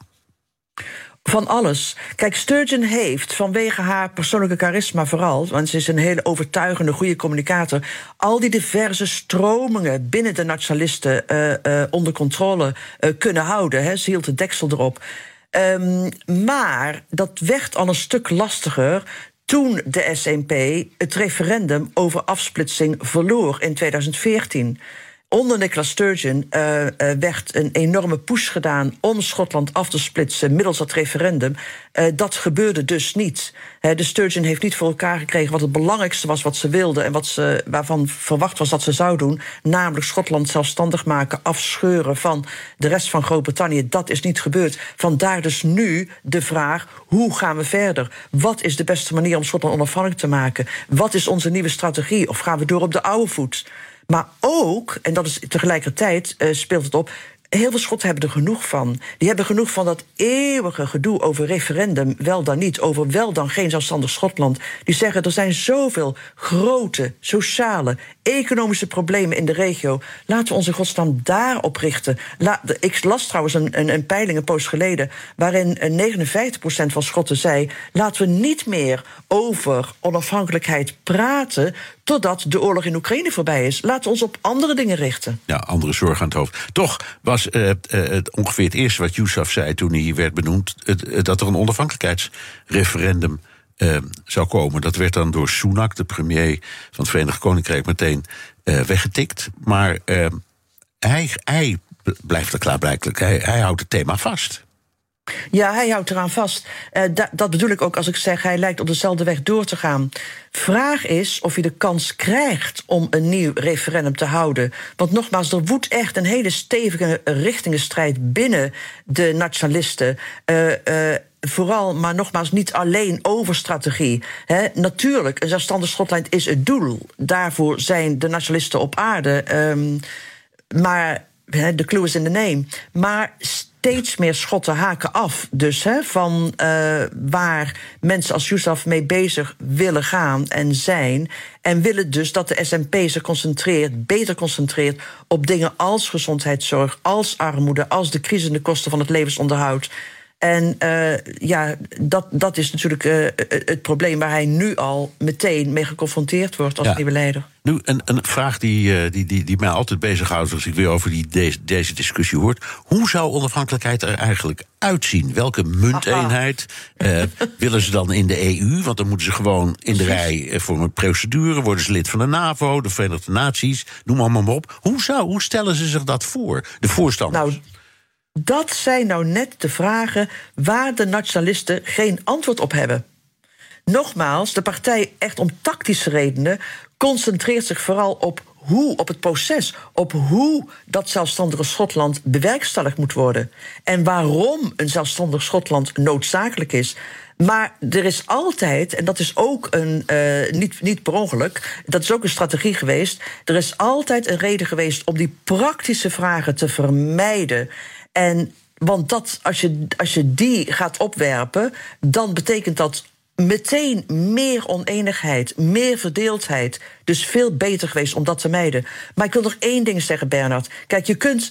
Van alles. Kijk, Sturgeon heeft vanwege haar persoonlijke charisma vooral, want ze is een hele overtuigende, goede communicator, al die diverse stromingen binnen de nationalisten uh, uh, onder controle uh, kunnen houden. Hè. Ze hield de deksel erop. Um, maar dat werd al een stuk lastiger toen de S N P het referendum over afsplitsing verloor in tweeduizend veertien. Onder Nicola Sturgeon uh, uh, werd een enorme push gedaan om Schotland af te splitsen middels dat referendum. Uh, dat gebeurde dus niet. He, de Sturgeon heeft niet voor elkaar gekregen wat het belangrijkste was wat ze wilde en wat ze, waarvan verwacht was dat ze zou doen, namelijk Schotland zelfstandig maken, afscheuren van de rest van Groot-Brittannië. Dat is niet gebeurd. Vandaar dus nu de vraag: hoe gaan we verder? Wat is de beste manier om Schotland onafhankelijk te maken? Wat is onze nieuwe strategie? Of gaan we door op de oude voet? Maar ook, en dat is tegelijkertijd uh, speelt het op, heel veel Schotten hebben er genoeg van. Die hebben genoeg van dat eeuwige gedoe over referendum, wel dan niet, over wel dan geen zelfstandig Schotland. Die zeggen, er zijn zoveel grote sociale, economische problemen in de regio. Laten we onze godsnaam daarop richten. La, de, ik las trouwens een, een, een peiling een poos geleden, waarin negenenvijftig procent van Schotten zei, laten we niet meer over onafhankelijkheid praten totdat de oorlog in Oekraïne voorbij is. Laten we ons op andere dingen richten. Ja, andere zorgen aan het hoofd. Toch was uh, uh, het ongeveer het eerste wat Yousaf zei toen hij werd benoemd, het, uh, dat er een onafhankelijkheidsreferendum uh, zou komen. Dat werd dan door Sunak, de premier van het Verenigd Koninkrijk, meteen uh, weggetikt. Maar uh, hij, hij blijft er klaarblijkelijk. Hij, hij houdt het thema vast. Ja, hij houdt eraan vast. Uh, da- dat bedoel ik ook als ik zeg, hij lijkt op dezelfde weg door te gaan. Vraag is of hij de kans krijgt om een nieuw referendum te houden. Want nogmaals, er woedt echt een hele stevige richtingenstrijd binnen de nationalisten. Uh, uh, Vooral, maar nogmaals, niet alleen over strategie. He, natuurlijk, een zelfstandig Schotland is het doel. Daarvoor zijn de nationalisten op aarde. Um, maar he, de clue is in the name. Maar steeds meer Schotten haken af dus he, van uh, waar mensen als Yousaf mee bezig willen gaan en zijn. En willen dus dat de S N P zich concentreert, beter concentreert op dingen als gezondheidszorg, als armoede, als de crisis en de kosten van het levensonderhoud. En uh, ja, dat, dat is natuurlijk uh, het probleem waar hij nu al meteen mee geconfronteerd wordt als ja. nieuwe leider. Nu, een, een vraag die, die, die, die mij altijd bezighoudt als ik weer over die, deze, deze discussie hoor. Hoe zou onafhankelijkheid er eigenlijk uitzien? Welke munteenheid uh, willen ze dan in de E U? Want dan moeten ze gewoon in de rij voor een procedure. Worden ze lid van de NAVO, de Verenigde Naties, noem allemaal maar op. Hoe, zou, hoe stellen ze zich dat voor, de voorstanders? Nou, dat zijn nou net de vragen waar de nationalisten geen antwoord op hebben. Nogmaals, de partij echt om tactische redenen concentreert zich vooral op hoe, op het proces, op hoe dat zelfstandige Schotland bewerkstelligd moet worden. En waarom een zelfstandig Schotland noodzakelijk is. Maar er is altijd, en dat is ook een, uh, niet, niet per ongeluk, dat is ook een strategie geweest, er is altijd een reden geweest om die praktische vragen te vermijden. En want dat, als je, als je die gaat opwerpen, dan betekent dat meteen meer oneenigheid, meer verdeeldheid. Dus veel beter geweest om dat te mijden. Maar ik wil nog één ding zeggen, Bernard. Kijk, je kunt,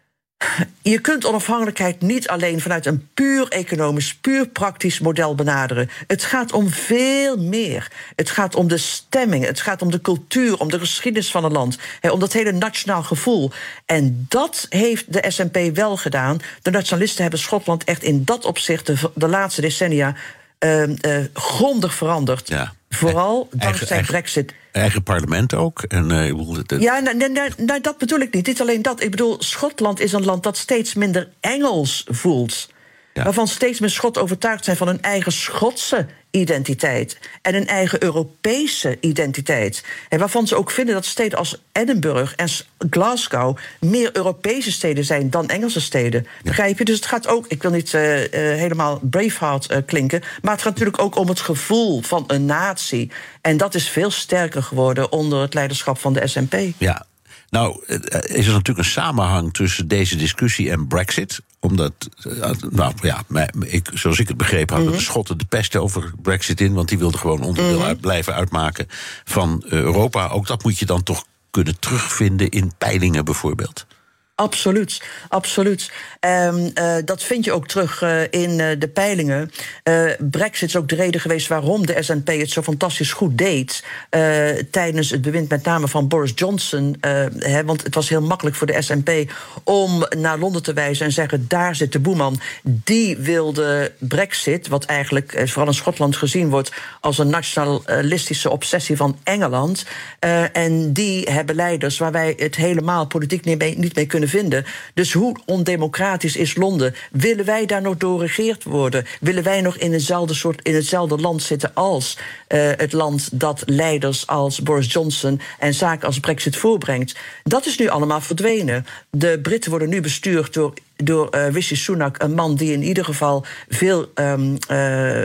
je kunt onafhankelijkheid niet alleen vanuit een puur economisch, puur praktisch model benaderen. Het gaat om veel meer. Het gaat om de stemming, het gaat om de cultuur, om de geschiedenis van een land, hè, om dat hele nationaal gevoel. En dat heeft de S N P wel gedaan. De nationalisten hebben Schotland echt in dat opzicht de, de laatste decennia Uh, uh, grondig veranderd. Ja. Vooral dankzij eigen, Brexit. Eigen parlement ook. En, uh, het... Ja, nou, nou, nou, nou, dat bedoel ik niet. Niet alleen dat. Ik bedoel, Schotland is een land dat steeds minder Engels voelt. Ja. Waarvan steeds meer Schotten overtuigd zijn van hun eigen Schotse identiteit. En een eigen Europese identiteit. En waarvan ze ook vinden dat steden als Edinburgh en Glasgow meer Europese steden zijn dan Engelse steden. Ja. Begrijp je? Dus het gaat ook, ik wil niet uh, uh, helemaal Braveheart uh, klinken, maar het gaat natuurlijk ook om het gevoel van een natie. En dat is veel sterker geworden onder het leiderschap van de S N P. Ja. Nou, is er natuurlijk een samenhang tussen deze discussie en Brexit. Omdat, nou ja, ik, zoals ik het begrepen hadden mm-hmm. de Schotten de pest over Brexit in, want die wilden gewoon onderdeel mm-hmm. uit, blijven uitmaken van Europa. Ook dat moet je dan toch kunnen terugvinden in peilingen bijvoorbeeld. Absoluut, absoluut. Um, uh, dat vind je ook terug uh, in uh, de peilingen. Uh, Brexit is ook de reden geweest waarom de S N P het zo fantastisch goed deed Uh, tijdens het bewind met name van Boris Johnson. Uh, he, want het was heel makkelijk voor de S N P om naar Londen te wijzen en zeggen, daar zit de boeman. Die wilde Brexit, wat eigenlijk uh, vooral in Schotland gezien wordt als een nationalistische obsessie van Engeland. Uh, en die hebben leiders waar wij het helemaal politiek niet mee, niet mee kunnen vinden. Dus hoe ondemocratisch is Londen? Willen wij daar nog door geregeerd worden? Willen wij nog in hetzelfde soort, in hetzelfde land zitten als uh, het land dat leiders als Boris Johnson en zaken als Brexit voorbrengt? Dat is nu allemaal verdwenen. De Britten worden nu bestuurd door door uh, Rishi Sunak, een man die in ieder geval veel, um, uh,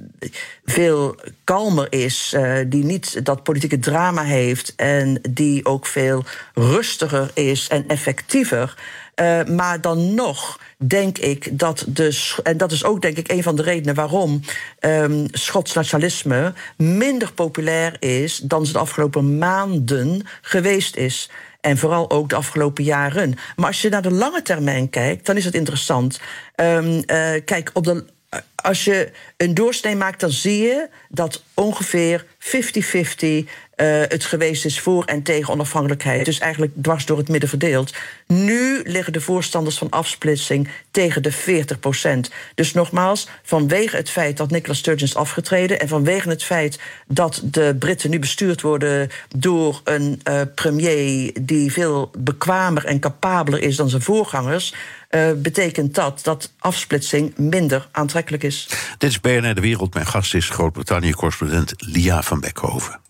veel kalmer is, uh, die niet dat politieke drama heeft en die ook veel rustiger is en effectiever. Uh, maar dan nog denk ik dat de, en dat is ook denk ik een van de redenen waarom um, Schots nationalisme minder populair is dan ze de afgelopen maanden geweest is. En vooral ook de afgelopen jaren. Maar als je naar de lange termijn kijkt, dan is het interessant. Um, uh, kijk, op de, als je een doorsnee maakt, dan zie je dat ongeveer vijftig vijftig uh, het geweest is voor en tegen onafhankelijkheid. Dus eigenlijk dwars door het midden verdeeld. Nu liggen de voorstanders van afsplitsing tegen de veertig procent. Dus nogmaals, vanwege het feit dat Nicola Sturgeon is afgetreden en vanwege het feit dat de Britten nu bestuurd worden door een uh, premier die veel bekwamer en capabeler is dan zijn voorgangers, Uh, betekent dat dat afsplitsing minder aantrekkelijk is. Dit is B N R De Wereld. Mijn gast is Groot-Brittannië-correspondent Lia van Beckhoven.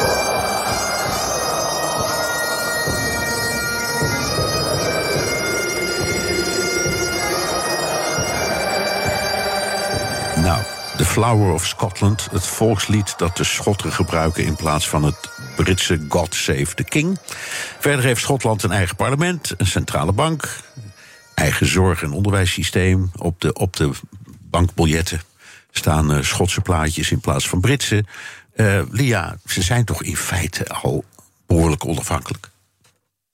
Nou, The Flower of Scotland, het volkslied dat de Schotten gebruiken in plaats van het Britse God Save the King. Verder heeft Schotland een eigen parlement, een centrale bank, eigen zorg- en onderwijssysteem. Op de, op de bankbiljetten staan uh, Schotse plaatjes in plaats van Britse. Uh, Lia, ze zijn toch in feite al behoorlijk onafhankelijk?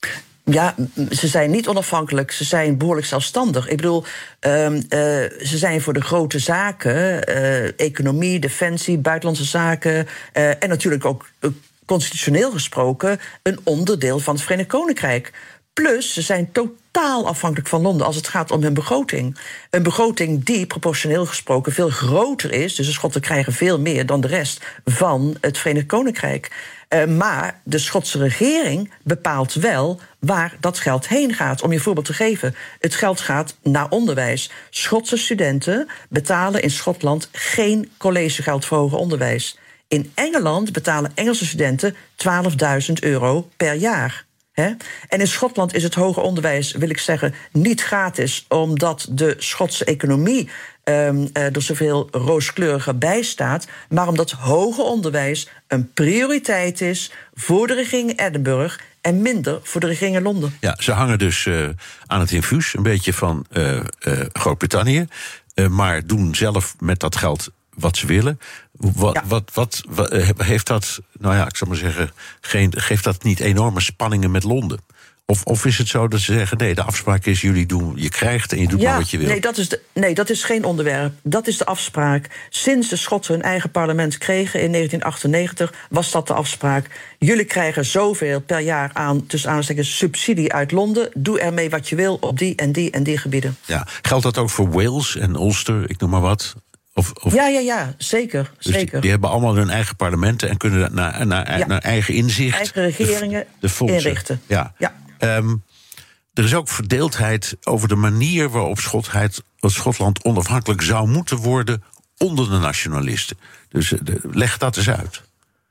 Ja, ze zijn niet onafhankelijk, ze zijn behoorlijk zelfstandig. Ik bedoel, um, uh, ze zijn voor de grote zaken, uh, economie, defensie, buitenlandse zaken... Uh, en natuurlijk ook uh, constitutioneel gesproken een onderdeel van het Verenigd Koninkrijk. Plus, ze zijn totaal afhankelijk van Londen als het gaat om hun begroting. Een begroting die proportioneel gesproken veel groter is, dus de Schotten krijgen veel meer dan de rest van het Verenigd Koninkrijk. Uh, maar de Schotse regering bepaalt wel waar dat geld heen gaat. Om je een voorbeeld te geven, het geld gaat naar onderwijs. Schotse studenten betalen in Schotland geen collegegeld voor hoger onderwijs. In Engeland betalen Engelse studenten twaalfduizend euro per jaar. He? En in Schotland is het hoger onderwijs, wil ik zeggen, niet gratis, omdat de Schotse economie um, uh, er zoveel rooskleuriger bij staat, maar omdat hoger onderwijs een prioriteit is voor de regering Edinburgh en minder voor de regering in Londen. Ja, ze hangen dus uh, aan het infuus, een beetje van uh, uh, Groot-Brittannië, uh, maar doen zelf met dat geld wat ze willen. Wat, ja. wat, wat, wat heeft dat, nou ja, ik zal maar zeggen, geen, geeft dat niet enorme spanningen met Londen? Of, of is het zo dat ze zeggen, nee, de afspraak is, jullie doen, je krijgt en je doet ja, maar wat je wil? Nee dat, is de, nee, dat is geen onderwerp. Dat is de afspraak. Sinds de Schotten hun eigen parlement kregen in negentien achtennegentig... was dat de afspraak. Jullie krijgen zoveel per jaar aan, tussen aanstekens, subsidie uit Londen. Doe ermee wat je wil op die en die en die gebieden. Ja, geldt dat ook voor Wales en Ulster, ik noem maar wat? Of, of... Ja, ja, ja, zeker. Dus zeker. Die, die hebben allemaal hun eigen parlementen en kunnen naar, naar, ja. naar eigen inzicht eigen regeringen de, de inrichten. Ja. ja. Um, er is ook verdeeldheid over de manier waarop Schotheid, Schotland onafhankelijk zou moeten worden onder de nationalisten. Dus de, leg dat eens uit.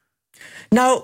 Nou,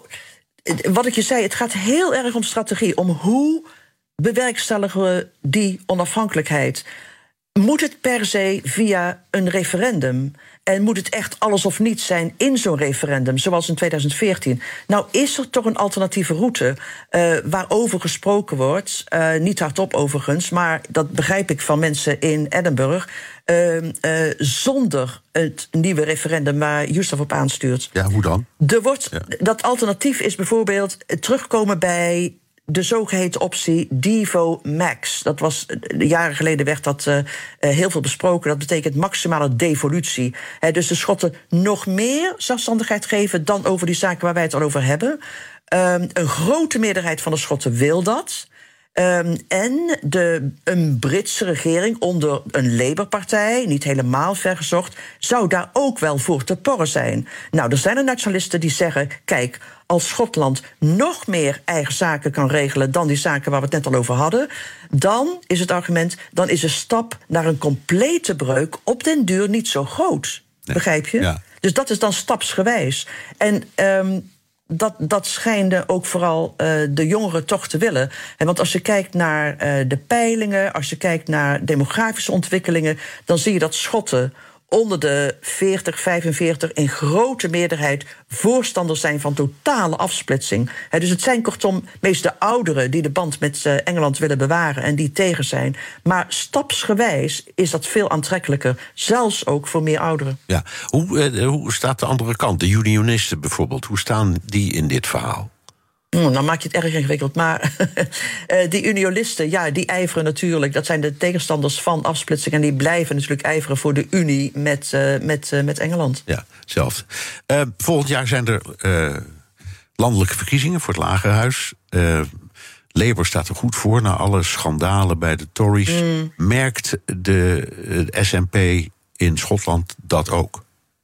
wat ik je zei, het gaat heel erg om strategie. Om hoe bewerkstelligen we die onafhankelijkheid? Moet het per se via een referendum? En moet het echt alles of niets zijn in zo'n referendum, zoals in tweeduizend veertien? Nou, is er toch een alternatieve route uh, waarover gesproken wordt? Uh, niet hardop overigens, maar dat begrijp ik van mensen in Edinburgh. Uh, uh, zonder het nieuwe referendum waar Youssef op aanstuurt. Ja, hoe dan? Er wordt, ja. Dat alternatief is bijvoorbeeld terugkomen bij de zogeheten optie Devo Max. Dat was, jaren geleden werd dat uh, heel veel besproken. Dat betekent maximale devolutie. He, dus de Schotten nog meer zelfstandigheid geven dan over die zaken waar wij het al over hebben. Um, een grote meerderheid van de Schotten wil dat. Um, en de, een Britse regering onder een Labour-partij, niet helemaal vergezocht, zou daar ook wel voor te porren zijn. Nou, er zijn er nationalisten die zeggen, kijk, als Schotland nog meer eigen zaken kan regelen dan die zaken waar we het net al over hadden, dan is het argument, dan is een stap naar een complete breuk op den duur niet zo groot. Nee. Begrijp je? Ja. Dus dat is dan stapsgewijs. En um, Dat, dat schijnen ook vooral uh, de jongeren toch te willen. En want als je kijkt naar uh, de peilingen, als je kijkt naar demografische ontwikkelingen, dan zie je dat Schotten onder de veertig, vijfenveertig in grote meerderheid voorstanders zijn van totale afsplitsing. He, dus het zijn kortom meest de ouderen die de band met uh, Engeland willen bewaren en die tegen zijn. Maar stapsgewijs is dat veel aantrekkelijker, zelfs ook voor meer ouderen. Ja, hoe, uh, hoe staat de andere kant, de unionisten bijvoorbeeld? Hoe staan die in dit verhaal? Hmm, dan maak je het erg ingewikkeld. Maar uh, die unionisten, ja, die ijveren natuurlijk. Dat zijn de tegenstanders van afsplitsing. En die blijven natuurlijk ijveren voor de Unie met, uh, met, uh, met Engeland. Ja, hetzelfde. Uh, volgend jaar zijn er uh, landelijke verkiezingen voor het Lagerhuis. Uh, Labour staat er goed voor na alle schandalen bij de Tories. Mm. Merkt de, de S N P in Schotland dat ook?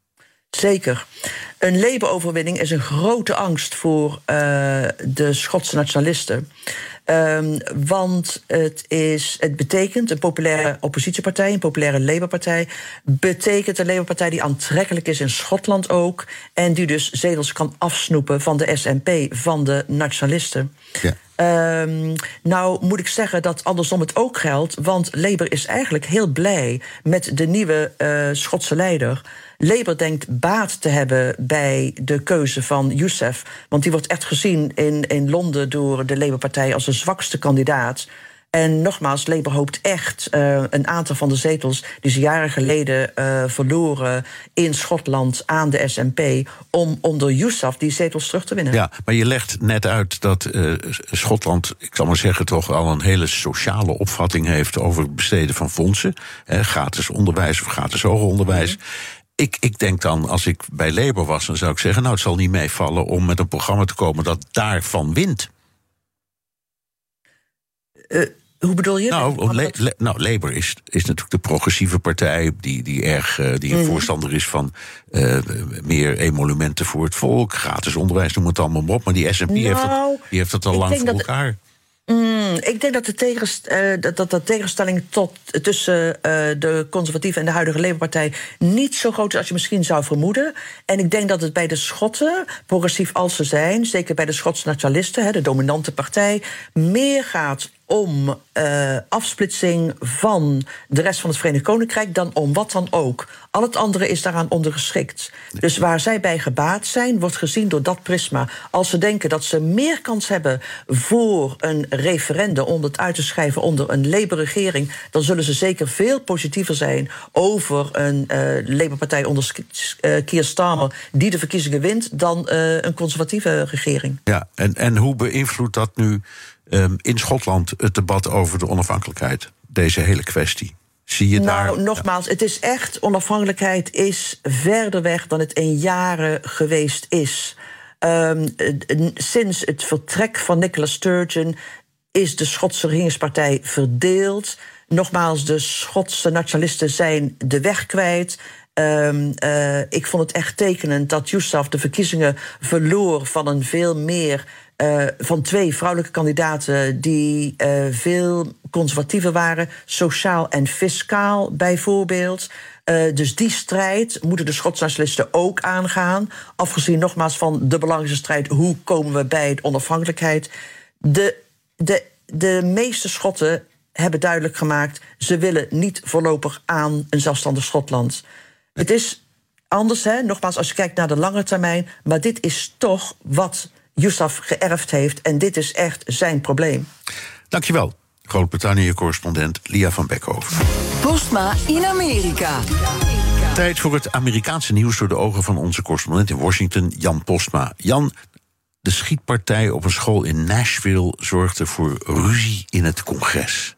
Zeker. Een Labour-overwinning is een grote angst voor uh, de Schotse nationalisten. Um, want het, is, het betekent een populaire oppositiepartij, een populaire Labour-partij, betekent een Labour-partij die aantrekkelijk is in Schotland ook, en die dus zetels kan afsnoepen van de S N P, van de nationalisten. Ja. Um, nou moet ik zeggen dat andersom het ook geldt, want Labour is eigenlijk heel blij met de nieuwe uh, Schotse leider. Labour denkt baat te hebben bij de keuze van Youssef, want die wordt echt gezien in, in Londen door de Labour-partij als de zwakste kandidaat. En nogmaals, Labour hoopt echt uh, een aantal van de zetels die ze jaren geleden uh, verloren in Schotland aan de S N P, om onder Yousaf die zetels terug te winnen. Ja, maar je legt net uit dat uh, Schotland, ik zal maar zeggen, toch al een hele sociale opvatting heeft over het besteden van fondsen. Hè, gratis onderwijs of gratis hoger onderwijs. Mm-hmm. Ik, ik denk dan, als ik bij Labour was, dan zou ik zeggen, nou, het zal niet meevallen om met een programma te komen dat daarvan wint. Uh, hoe bedoel je? Nou, Le- Le- nou Labour is, is natuurlijk de progressieve partij die, die erg uh, die een mm. voorstander is van uh, meer emolumenten voor het volk, gratis onderwijs, noem het allemaal maar op. Maar die S N P nou, heeft, dat, die heeft dat al lang voor elkaar. Het, Mm, ik denk dat de, tegenst, uh, dat, dat de tegenstelling tot, tussen uh, de conservatieve en de huidige Labour-partij niet zo groot is als je misschien zou vermoeden. En ik denk dat het bij de Schotten, progressief als ze zijn, zeker bij de Schotse nationalisten, hè, de dominante partij, meer gaat om uh, afsplitsing van de rest van het Verenigd Koninkrijk dan om wat dan ook. Al het andere is daaraan ondergeschikt. Dus waar zij bij gebaat zijn, wordt gezien door dat prisma. Als ze denken dat ze meer kans hebben voor een referendum om het uit te schrijven onder een Labour-regering, dan zullen ze zeker veel positiever zijn over een uh, Labour-partij onder uh, Keir Starmer die de verkiezingen wint dan uh, een conservatieve regering. Ja, en, en hoe beïnvloedt dat nu Um, in Schotland het debat over de onafhankelijkheid? Deze hele kwestie. Zie je nou, daar... nogmaals, het is echt, onafhankelijkheid is verder weg dan het in jaren geweest is. Um, sinds het vertrek van Nicola Sturgeon is de Schotse regeringspartij verdeeld. Nogmaals, de Schotse nationalisten zijn de weg kwijt. Um, uh, ik vond het echt tekenend dat Yousaf de verkiezingen verloor van een veel meer Uh, van twee vrouwelijke kandidaten die uh, veel conservatiever waren, sociaal en fiscaal bijvoorbeeld. Uh, dus die strijd moeten de Schotse nationalisten ook aangaan. Afgezien nogmaals van de belangrijkste strijd, hoe komen we bij de onafhankelijkheid. De, de, de meeste Schotten hebben duidelijk gemaakt, ze willen niet voorlopig aan een zelfstandig Schotland. Het is anders, hè, nogmaals, als je kijkt naar de lange termijn, maar dit is toch wat Yousaf geërfd heeft. En dit is echt zijn probleem. Dankjewel, Groot-Brittannië-correspondent Lia van Beckhoven. Postma in Amerika. Tijd voor het Amerikaanse nieuws door de ogen van onze correspondent in Washington, Jan Postma. Jan, de schietpartij op een school in Nashville zorgde voor ruzie in het congres.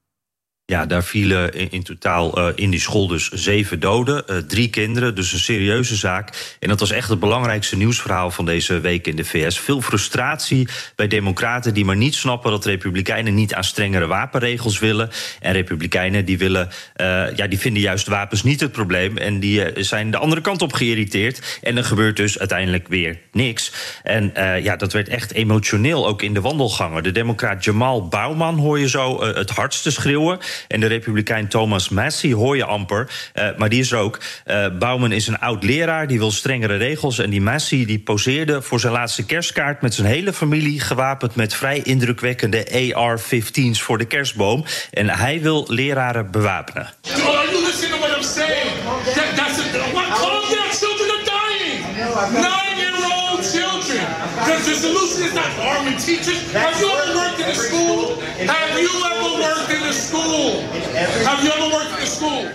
Ja, daar vielen in, in totaal uh, in die school dus zeven doden, uh, drie kinderen, dus een serieuze zaak. En dat was echt het belangrijkste nieuwsverhaal van deze week in de V S. Veel frustratie bij democraten die maar niet snappen dat republikeinen niet aan strengere wapenregels willen. En republikeinen die willen, uh, ja, die vinden juist wapens niet het probleem. En die uh, zijn de andere kant op geïrriteerd. En er gebeurt dus uiteindelijk weer niks. En uh, ja, dat werd echt emotioneel ook in de wandelgangen. De democraat Jamal Bowman hoor je zo uh, het hardste schreeuwen. En de republikein Thomas Massie hoor je amper, uh, maar die is er ook. Uh, Bowman is een oud-leraar, die wil strengere regels. En die Massie die poseerde voor zijn laatste kerstkaart met zijn hele familie, gewapend met vrij indrukwekkende A R vijftien's voor de kerstboom. En hij wil leraren bewapenen. Oh, are you listening to what I'm saying? That, that's a, what, calm down, children are dying. Nine-year-old children. Because the solution is not arming teachers. Have you ever worked in a school? Have you ever worked in a school? Have you ever worked in a school?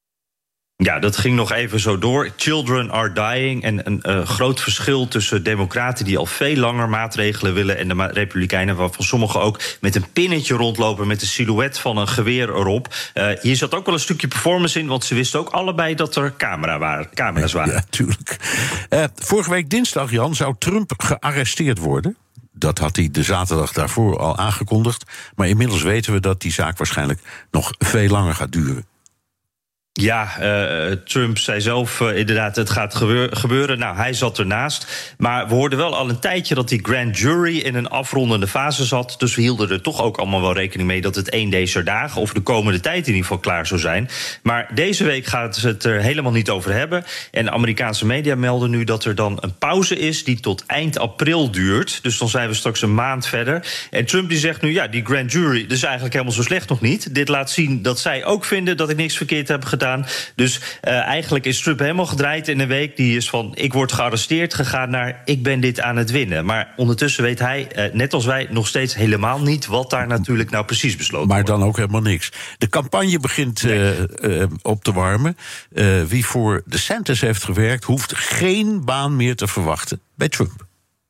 Ja, dat ging nog even zo door. Children are dying. En een uh, groot verschil tussen democraten die al veel langer maatregelen willen en de ma- republikeinen, waarvan sommigen ook met een pinnetje rondlopen met de silhouet van een geweer erop. Uh, hier zat ook wel een stukje performance in, want ze wisten ook allebei dat er camera waren, camera's waren. Ja, tuurlijk. Uh, vorige week dinsdag, Jan, zou Trump gearresteerd worden. Dat had hij de zaterdag daarvoor al aangekondigd. Maar inmiddels weten we dat die zaak waarschijnlijk nog veel langer gaat duren. Ja, uh, Trump zei zelf uh, inderdaad, het gaat gebeur- gebeuren. Nou, hij zat ernaast. Maar we hoorden wel al een tijdje dat die grand jury in een afrondende fase zat. Dus we hielden er toch ook allemaal wel rekening mee dat het één deze dagen, of de komende tijd in ieder geval, klaar zou zijn. Maar deze week gaat ze het er helemaal niet over hebben. En de Amerikaanse media melden nu dat er dan een pauze is die tot eind april duurt. Dus dan zijn we straks een maand verder. En Trump die zegt nu, ja, die grand jury, dat is eigenlijk helemaal zo slecht nog niet. Dit laat zien dat zij ook vinden dat ik niks verkeerd heb gedaan. gedaan. Dus uh, eigenlijk is Trump helemaal gedraaid in een week. Die is van, ik word gearresteerd, gegaan naar, ik ben dit aan het winnen. Maar ondertussen weet hij, uh, net als wij, nog steeds helemaal niet wat daar natuurlijk nou precies besloten maar wordt. Maar dan ook helemaal niks. De campagne begint uh, uh, op te warmen. Uh, wie voor DeSantis heeft gewerkt, hoeft geen baan meer te verwachten bij Trump.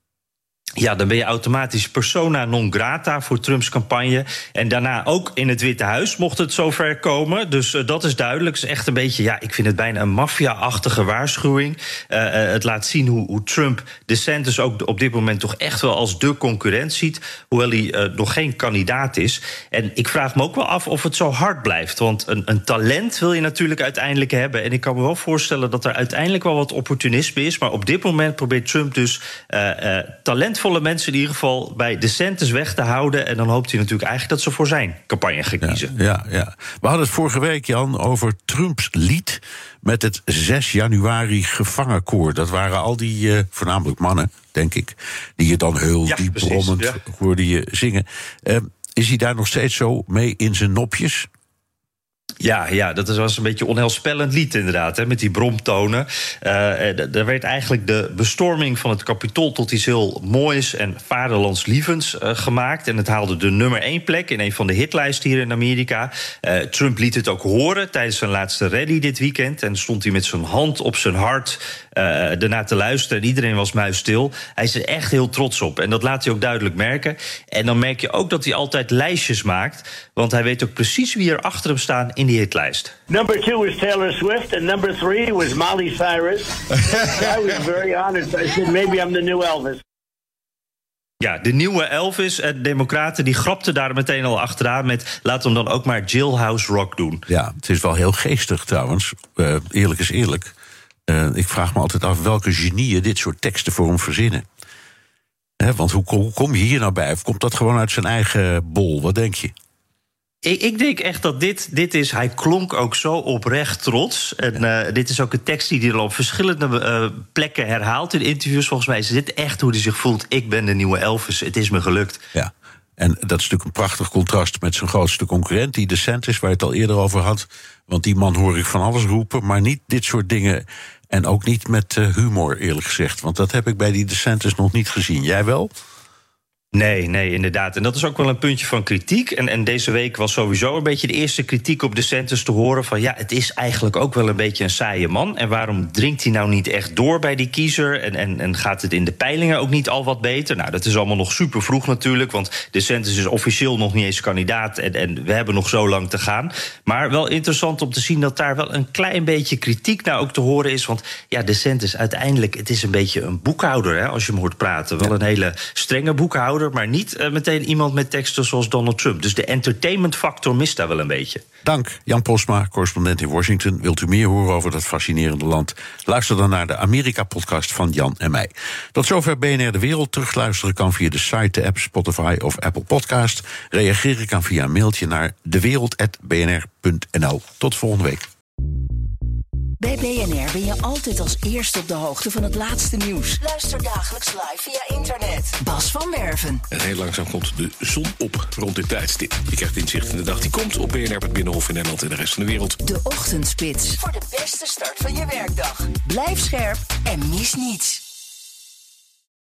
Ja, dan ben je automatisch persona non grata voor Trumps campagne. En daarna ook in het Witte Huis mocht het zover komen. Dus uh, dat is duidelijk. Het is echt een beetje, ja, ik vind het bijna een maffia-achtige waarschuwing. Uh, uh, het laat zien hoe, hoe Trump DeSantis ook op dit moment toch echt wel als de concurrent ziet. Hoewel hij uh, nog geen kandidaat is. En ik vraag me ook wel af of het zo hard blijft. Want een, een talent wil je natuurlijk uiteindelijk hebben. En ik kan me wel voorstellen dat er uiteindelijk wel wat opportunisme is. Maar op dit moment probeert Trump dus uh, uh, talent volle mensen in ieder geval bij DeSantis weg te houden. En dan hoopt hij natuurlijk eigenlijk dat ze voor zijn campagne gaan kiezen. Ja, ja, ja. We hadden het vorige week, Jan, over Trumps lied met het zes januari gevangenkoor. Dat waren al die, uh, voornamelijk mannen, denk ik, die je dan heel ja, diep precies, brommend ja. hoorde je zingen. Uh, is hij daar nog steeds zo mee in zijn nopjes? Ja, ja, dat was een beetje een onheilspellend lied inderdaad, hè, met die bromtonen. Uh, er werd eigenlijk de bestorming van het Capitool tot iets heel moois en vaderlandslievends uh, gemaakt. En het haalde de nummer één plek in een van de hitlijsten hier in Amerika. Uh, Trump liet het ook horen tijdens zijn laatste rally dit weekend. En stond hij met zijn hand op zijn hart uh, daarna te luisteren. En iedereen was muisstil. Hij is er echt heel trots op. En dat laat hij ook duidelijk merken. En dan merk je ook dat hij altijd lijstjes maakt. Want hij weet ook precies wie er achter hem staan in die hitlijst. Number two was Taylor Swift and number three was Miley Cyrus. I was very honored. I said maybe I'm the new Elvis. Ja, de nieuwe Elvis. En democraten die grapten daar meteen al achteraan met, laat hem dan ook maar Jailhouse Rock doen. Ja, het is wel heel geestig trouwens. Uh, eerlijk is eerlijk. Uh, ik vraag me altijd af welke genieën dit soort teksten voor hem verzinnen. He, want hoe, hoe kom je hier nou bij? Of komt dat gewoon uit zijn eigen bol? Wat denk je? Ik, ik denk echt dat dit, dit is... Hij klonk ook zo oprecht trots. En uh, dit is ook een tekst die hij al op verschillende uh, plekken herhaalt in interviews. Volgens mij is dit echt hoe hij zich voelt. Ik ben de nieuwe Elvis, het is me gelukt. Ja, en dat is natuurlijk een prachtig contrast met zijn grootste concurrent, die DeSantis, waar je het al eerder over had. Want die man hoor ik van alles roepen, maar niet dit soort dingen. En ook niet met uh, humor, eerlijk gezegd. Want dat heb ik bij die DeSantis nog niet gezien. Jij wel? Nee, nee, inderdaad. En dat is ook wel een puntje van kritiek. En, en deze week was sowieso een beetje de eerste kritiek op DeSantis te horen van, ja, het is eigenlijk ook wel een beetje een saaie man. En waarom dringt hij nou niet echt door bij die kiezer? En, en, en gaat het in de peilingen ook niet al wat beter? Nou, dat is allemaal nog super vroeg natuurlijk, want DeSantis is officieel nog niet eens kandidaat. En, en we hebben nog zo lang te gaan. Maar wel interessant om te zien dat daar wel een klein beetje kritiek nou ook te horen is. Want ja, DeSantis uiteindelijk, het is een beetje een boekhouder, hè, als je hem hoort praten. Wel een hele strenge boekhouder, maar niet uh, meteen iemand met teksten zoals Donald Trump. Dus de entertainment factor mist daar wel een beetje. Dank, Jan Postma, correspondent in Washington. Wilt u meer horen over dat fascinerende land? Luister dan naar de Amerika-podcast van Jan en mij. Tot zover B N R De Wereld. Terugluisteren kan via de site, de app, Spotify of Apple Podcast. Reageren kan via een mailtje naar dewereld apenstaartje b n r punt n l. Tot volgende week. Bij B N R ben je altijd als eerste op de hoogte van het laatste nieuws. Luister dagelijks live via internet. Bas van Werven. En heel langzaam komt de zon op rond dit tijdstip. Je krijgt inzicht in de dag die komt op B N R, het Binnenhof in Nederland en de rest van de wereld. De Ochtendspits. Voor de beste start van je werkdag. Blijf scherp en mis niets.